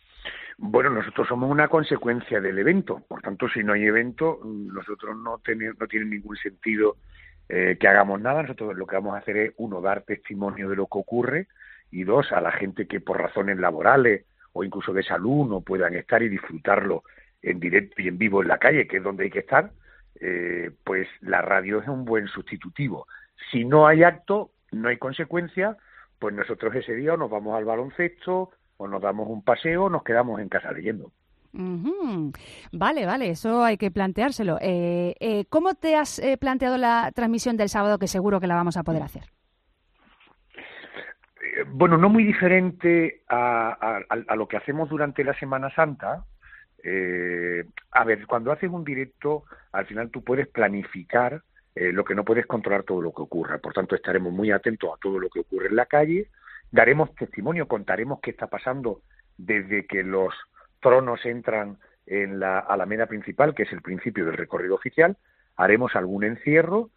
Bueno, nosotros somos una consecuencia del evento, por tanto, si no hay evento, nosotros no tiene ningún sentido que hagamos nada. Nosotros lo que vamos a hacer es, 1, dar testimonio de lo que ocurre, y 2, a la gente que por razones laborales o incluso de salud no puedan estar y disfrutarlo en directo y en vivo en la calle, que es donde hay que estar, pues la radio es un buen sustitutivo. Si no hay acto, no hay consecuencia, pues nosotros ese día o nos vamos al baloncesto, o nos damos un paseo, o nos quedamos en casa leyendo. Uh-huh. Vale, eso hay que planteárselo. ¿Cómo te has planteado la transmisión del sábado, que seguro que la vamos a poder hacer? Bueno, no muy diferente a lo que hacemos durante la Semana Santa. A ver, cuando haces un directo, al final tú puedes planificar lo que no puede es controlar todo lo que ocurra. Por tanto, estaremos muy atentos a todo lo que ocurre en la calle, daremos testimonio, contaremos qué está pasando desde que los tronos entran en la Alameda principal, que es el principio del recorrido oficial, haremos algún encierro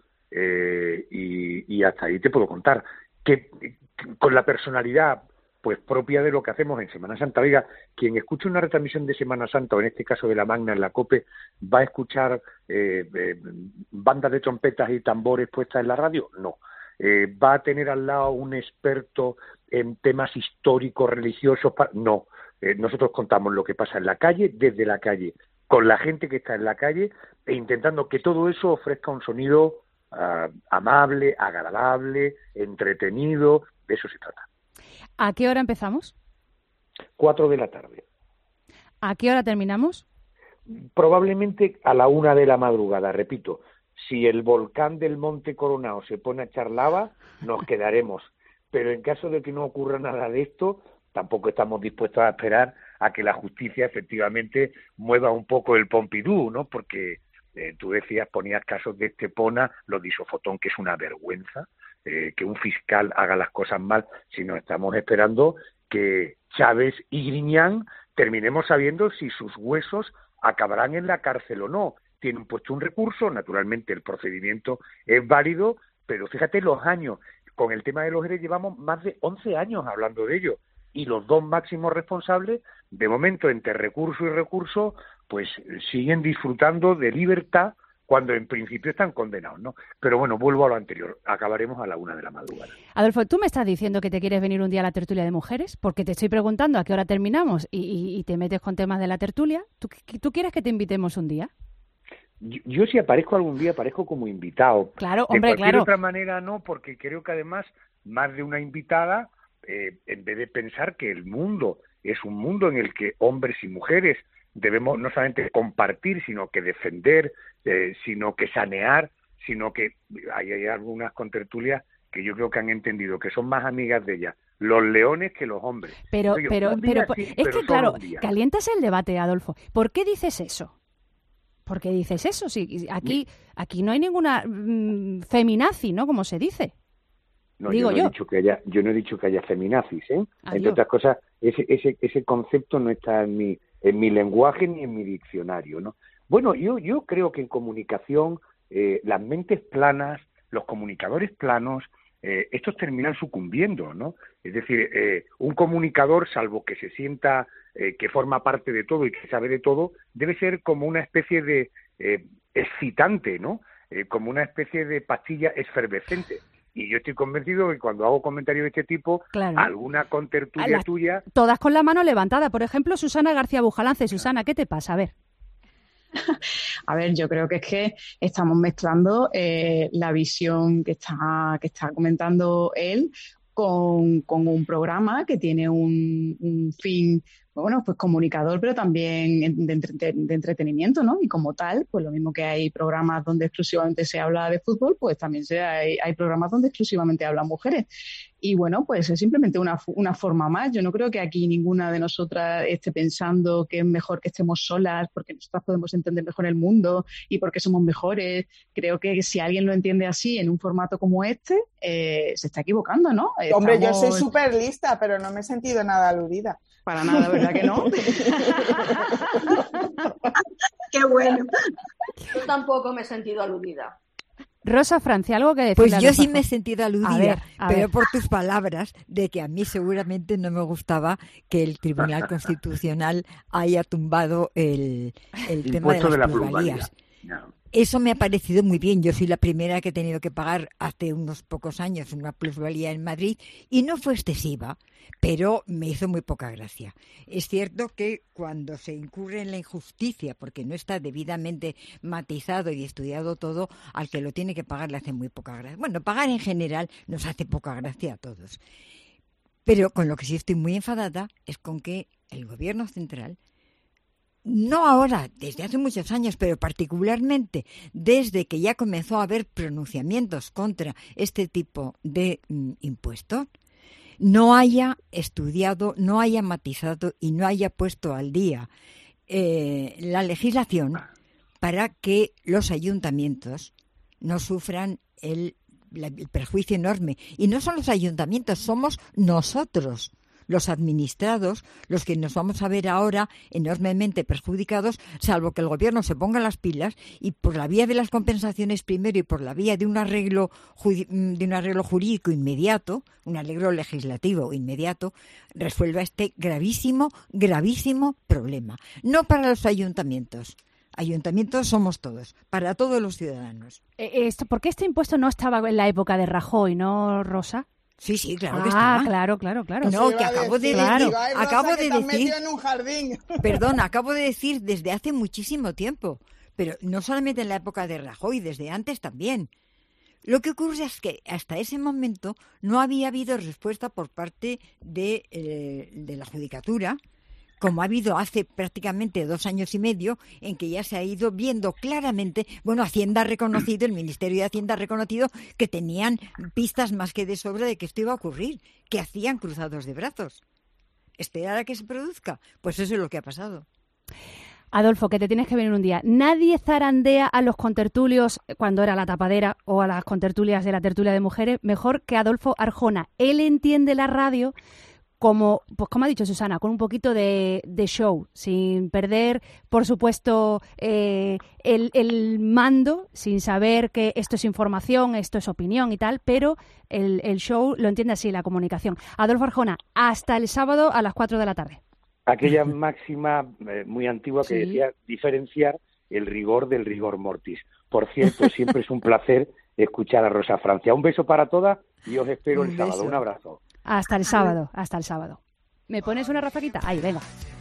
y hasta ahí te puedo contar. Que con la personalidad pues propia de lo que hacemos en Semana Santa. Oiga, quien escuche una retransmisión de Semana Santa, o en este caso de la Magna en la COPE, va a escuchar bandas de trompetas y tambores puestas en la radio. No. ¿Va a tener al lado un experto en temas históricos, religiosos? No. Nosotros contamos lo que pasa en la calle, desde la calle, con la gente que está en la calle, e intentando que todo eso ofrezca un sonido amable, agradable, entretenido. De eso se trata. ¿A qué hora empezamos? 4 de la tarde. ¿A qué hora terminamos? Probablemente a la 1 de la madrugada, repito. Si el volcán del Monte Coronado se pone a echar lava, nos quedaremos. Pero en caso de que no ocurra nada de esto, tampoco estamos dispuestos a esperar a que la justicia efectivamente mueva un poco el Pompidou, ¿no? Porque tú decías, ponías casos de Estepona, lo de Isofotón, que es una vergüenza, que un fiscal haga las cosas mal, sino estamos esperando que Chávez y Griñán terminemos sabiendo si sus huesos acabarán en la cárcel o no. Tienen puesto un recurso, naturalmente el procedimiento es válido, pero fíjate los años. Con el tema de los ERE llevamos más de 11 años hablando de ello, y los dos máximos responsables, de momento entre recurso y recurso, pues siguen disfrutando de libertad cuando en principio están condenados, ¿no? Pero bueno, vuelvo a lo anterior, acabaremos a la 1 de la madrugada. Adolfo, ¿tú me estás diciendo que te quieres venir un día a la tertulia de mujeres? Porque te estoy preguntando a qué hora terminamos y te metes con temas de la tertulia. ¿Tú quieres que te invitemos un día? Yo si aparezco algún día, aparezco como invitado. Claro, hombre, de cualquier claro. otra manera no, porque creo que además más de una invitada, en vez de pensar que el mundo es un mundo en el que hombres y mujeres debemos no solamente compartir, sino que defender, sino que sanear, sino que hay algunas contertulias que yo creo que han entendido que son más amigas de ellas los leones que los hombres. Pero sí, es que claro, calientas el debate, Adolfo. ¿Por qué dices eso? ¿Por qué dices eso? Si aquí no hay ninguna feminazi, ¿no? Como se dice. No, Digo yo no he dicho que haya feminazis, ¿eh? Entre otras cosas, ese concepto no está en mi lenguaje ni en mi diccionario, ¿no? Bueno, yo creo que en comunicación las mentes planas, los comunicadores planos, estos terminan sucumbiendo, ¿no? Es decir, un comunicador, salvo que se sienta que forma parte de todo y que sabe de todo, debe ser como una especie de excitante, ¿no? Como una especie de pastilla efervescente. Y yo estoy convencido que cuando hago comentarios de este tipo, claro, alguna contertulia tuya... Todas con la mano levantada. Por ejemplo, Susana García Bujalance. Susana, ¿qué te pasa? A ver. A ver, yo creo que es que estamos mezclando la visión que está comentando él con un programa que tiene un fin, bueno, pues comunicador, pero también de entretenimiento, ¿no? Y como tal, pues lo mismo que hay programas donde exclusivamente se habla de fútbol, pues también hay programas donde exclusivamente hablan mujeres. Y bueno, pues es simplemente una forma más. Yo no creo que aquí ninguna de nosotras esté pensando que es mejor que estemos solas porque nosotras podemos entender mejor el mundo y porque somos mejores. Creo que si alguien lo entiende así en un formato como este, se está equivocando, ¿no? Hombre, yo soy súper lista, pero no me he sentido nada aludida. Para nada, ¿verdad que no? Qué bueno. Yo tampoco me he sentido aludida. Rosa Francia, ¿algo que decir? Pues yo sí me he sentido aludida, a ver. por tus palabras de que a mí seguramente no me gustaba que el Tribunal Constitucional haya tumbado el tema de las plusvalías. No. Eso me ha parecido muy bien. Yo soy la primera que he tenido que pagar hace unos pocos años una plusvalía en Madrid y no fue excesiva, pero me hizo muy poca gracia. Es cierto que cuando se incurre en la injusticia, porque no está debidamente matizado y estudiado todo, al que lo tiene que pagar le hace muy poca gracia. Bueno, pagar en general nos hace poca gracia a todos. Pero con lo que sí estoy muy enfadada es con que el Gobierno central, no ahora, desde hace muchos años, pero particularmente desde que ya comenzó a haber pronunciamientos contra este tipo de impuestos, no haya estudiado, no haya matizado y no haya puesto al día la legislación para que los ayuntamientos no sufran el perjuicio enorme. Y no son los ayuntamientos, somos nosotros, los administrados, los que nos vamos a ver ahora enormemente perjudicados, salvo que el gobierno se ponga las pilas y por la vía de las compensaciones primero y por la vía de un arreglo jurídico inmediato, un arreglo legislativo inmediato, resuelva este gravísimo problema. No para los ayuntamientos. Ayuntamientos somos todos, para todos los ciudadanos. ¿Por qué este impuesto no estaba en la época de Rajoy, no, Rosa? Sí, claro que estaba. Claro. No, que acabo de decir, en un jardín. Perdón, acabo de decir desde hace muchísimo tiempo, pero no solamente en la época de Rajoy, desde antes también. Lo que ocurre es que hasta ese momento no había habido respuesta por parte de la Judicatura, como ha habido hace prácticamente 2 años y medio, en que ya se ha ido viendo claramente, Hacienda ha reconocido, el Ministerio de Hacienda ha reconocido que tenían pistas más que de sobra de que esto iba a ocurrir, que hacían cruzados de brazos. ¿Esperar a que se produzca? Pues eso es lo que ha pasado. Adolfo, que te tienes que venir un día. Nadie zarandea a los contertulios cuando era la tapadera o a las contertulias de la tertulia de mujeres mejor que Adolfo Arjona. Él entiende la radio como ha dicho Susana, con un poquito de show, sin perder, por supuesto, el mando, sin saber que esto es información, esto es opinión y tal, pero el show lo entiende así, la comunicación. Adolfo Arjona, hasta el sábado a las 4 de la tarde. Aquella máxima muy antigua que decía diferenciar el rigor del rigor mortis. Por cierto, siempre es un placer escuchar a Rosa Francia. Un beso para todas y os espero el sábado. Un abrazo. Hasta el sábado. ¿Me pones una rafaquita? Ahí, venga.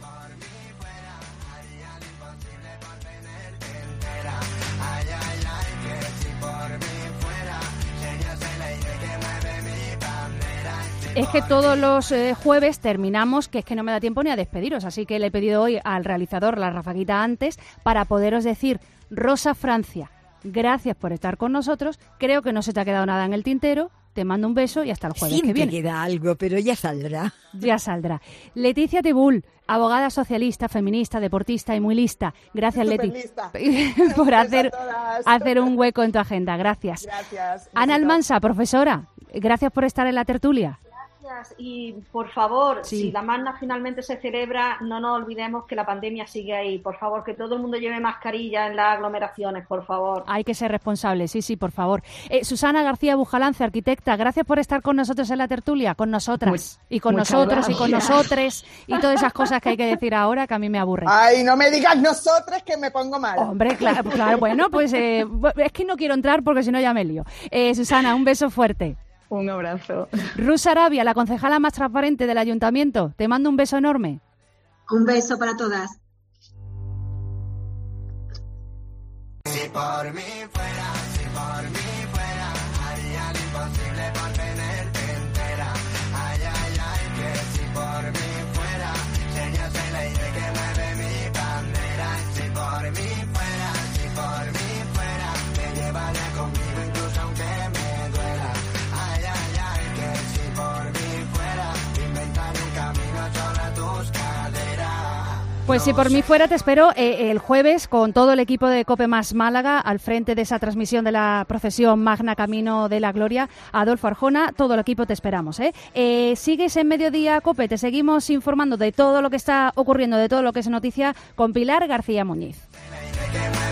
Es que todos los jueves terminamos, que es que no me da tiempo ni a despediros, así que le he pedido hoy al realizador la rafaquita antes para poderos decir, Rosa Francia, gracias por estar con nosotros, creo que no se te ha quedado nada en el tintero. Te mando un beso y hasta el jueves que viene. Siempre queda algo, pero ya saldrá. Ya saldrá. Leticia Tebul, abogada socialista, feminista, deportista y muy lista. Gracias, Leti, por hacer un hueco en tu agenda. Gracias. Ana Almansa, profesora, gracias por estar en la tertulia. Y por favor, si la magna finalmente se celebra, no nos olvidemos que la pandemia sigue ahí. Por favor, que todo el mundo lleve mascarilla en las aglomeraciones, por favor. Hay que ser responsables, sí, por favor. Susana García Bujalance, arquitecta, gracias por estar con nosotros en la tertulia, con nosotras, y con nosotros, gracias. Y con nosotres, y todas esas cosas que hay que decir ahora que a mí me aburren. Ay, no me digas nosotras que me pongo mal. Hombre, claro, bueno, pues es que no quiero entrar porque si no ya me lío. Susana, un beso fuerte. Un abrazo. Rus Arabia, la concejala más transparente del ayuntamiento. Te mando un beso enorme. Un beso para todas. Si por mí fuera, haría lo imposible por tenerte entera. Ay, que si por mí fuera, sería soy la idea que mueve mi bandera. Si por mí fuera, me llevaría conmigo incluso aunque me duela. Pues si por mí fuera, te espero el jueves con todo el equipo de COPE Más Málaga al frente de esa transmisión de la procesión Magna Camino de la Gloria. Adolfo Arjona, todo el equipo te esperamos. Sigues en Mediodía COPE, te seguimos informando de todo lo que está ocurriendo, de todo lo que es noticia con Pilar García Muñiz.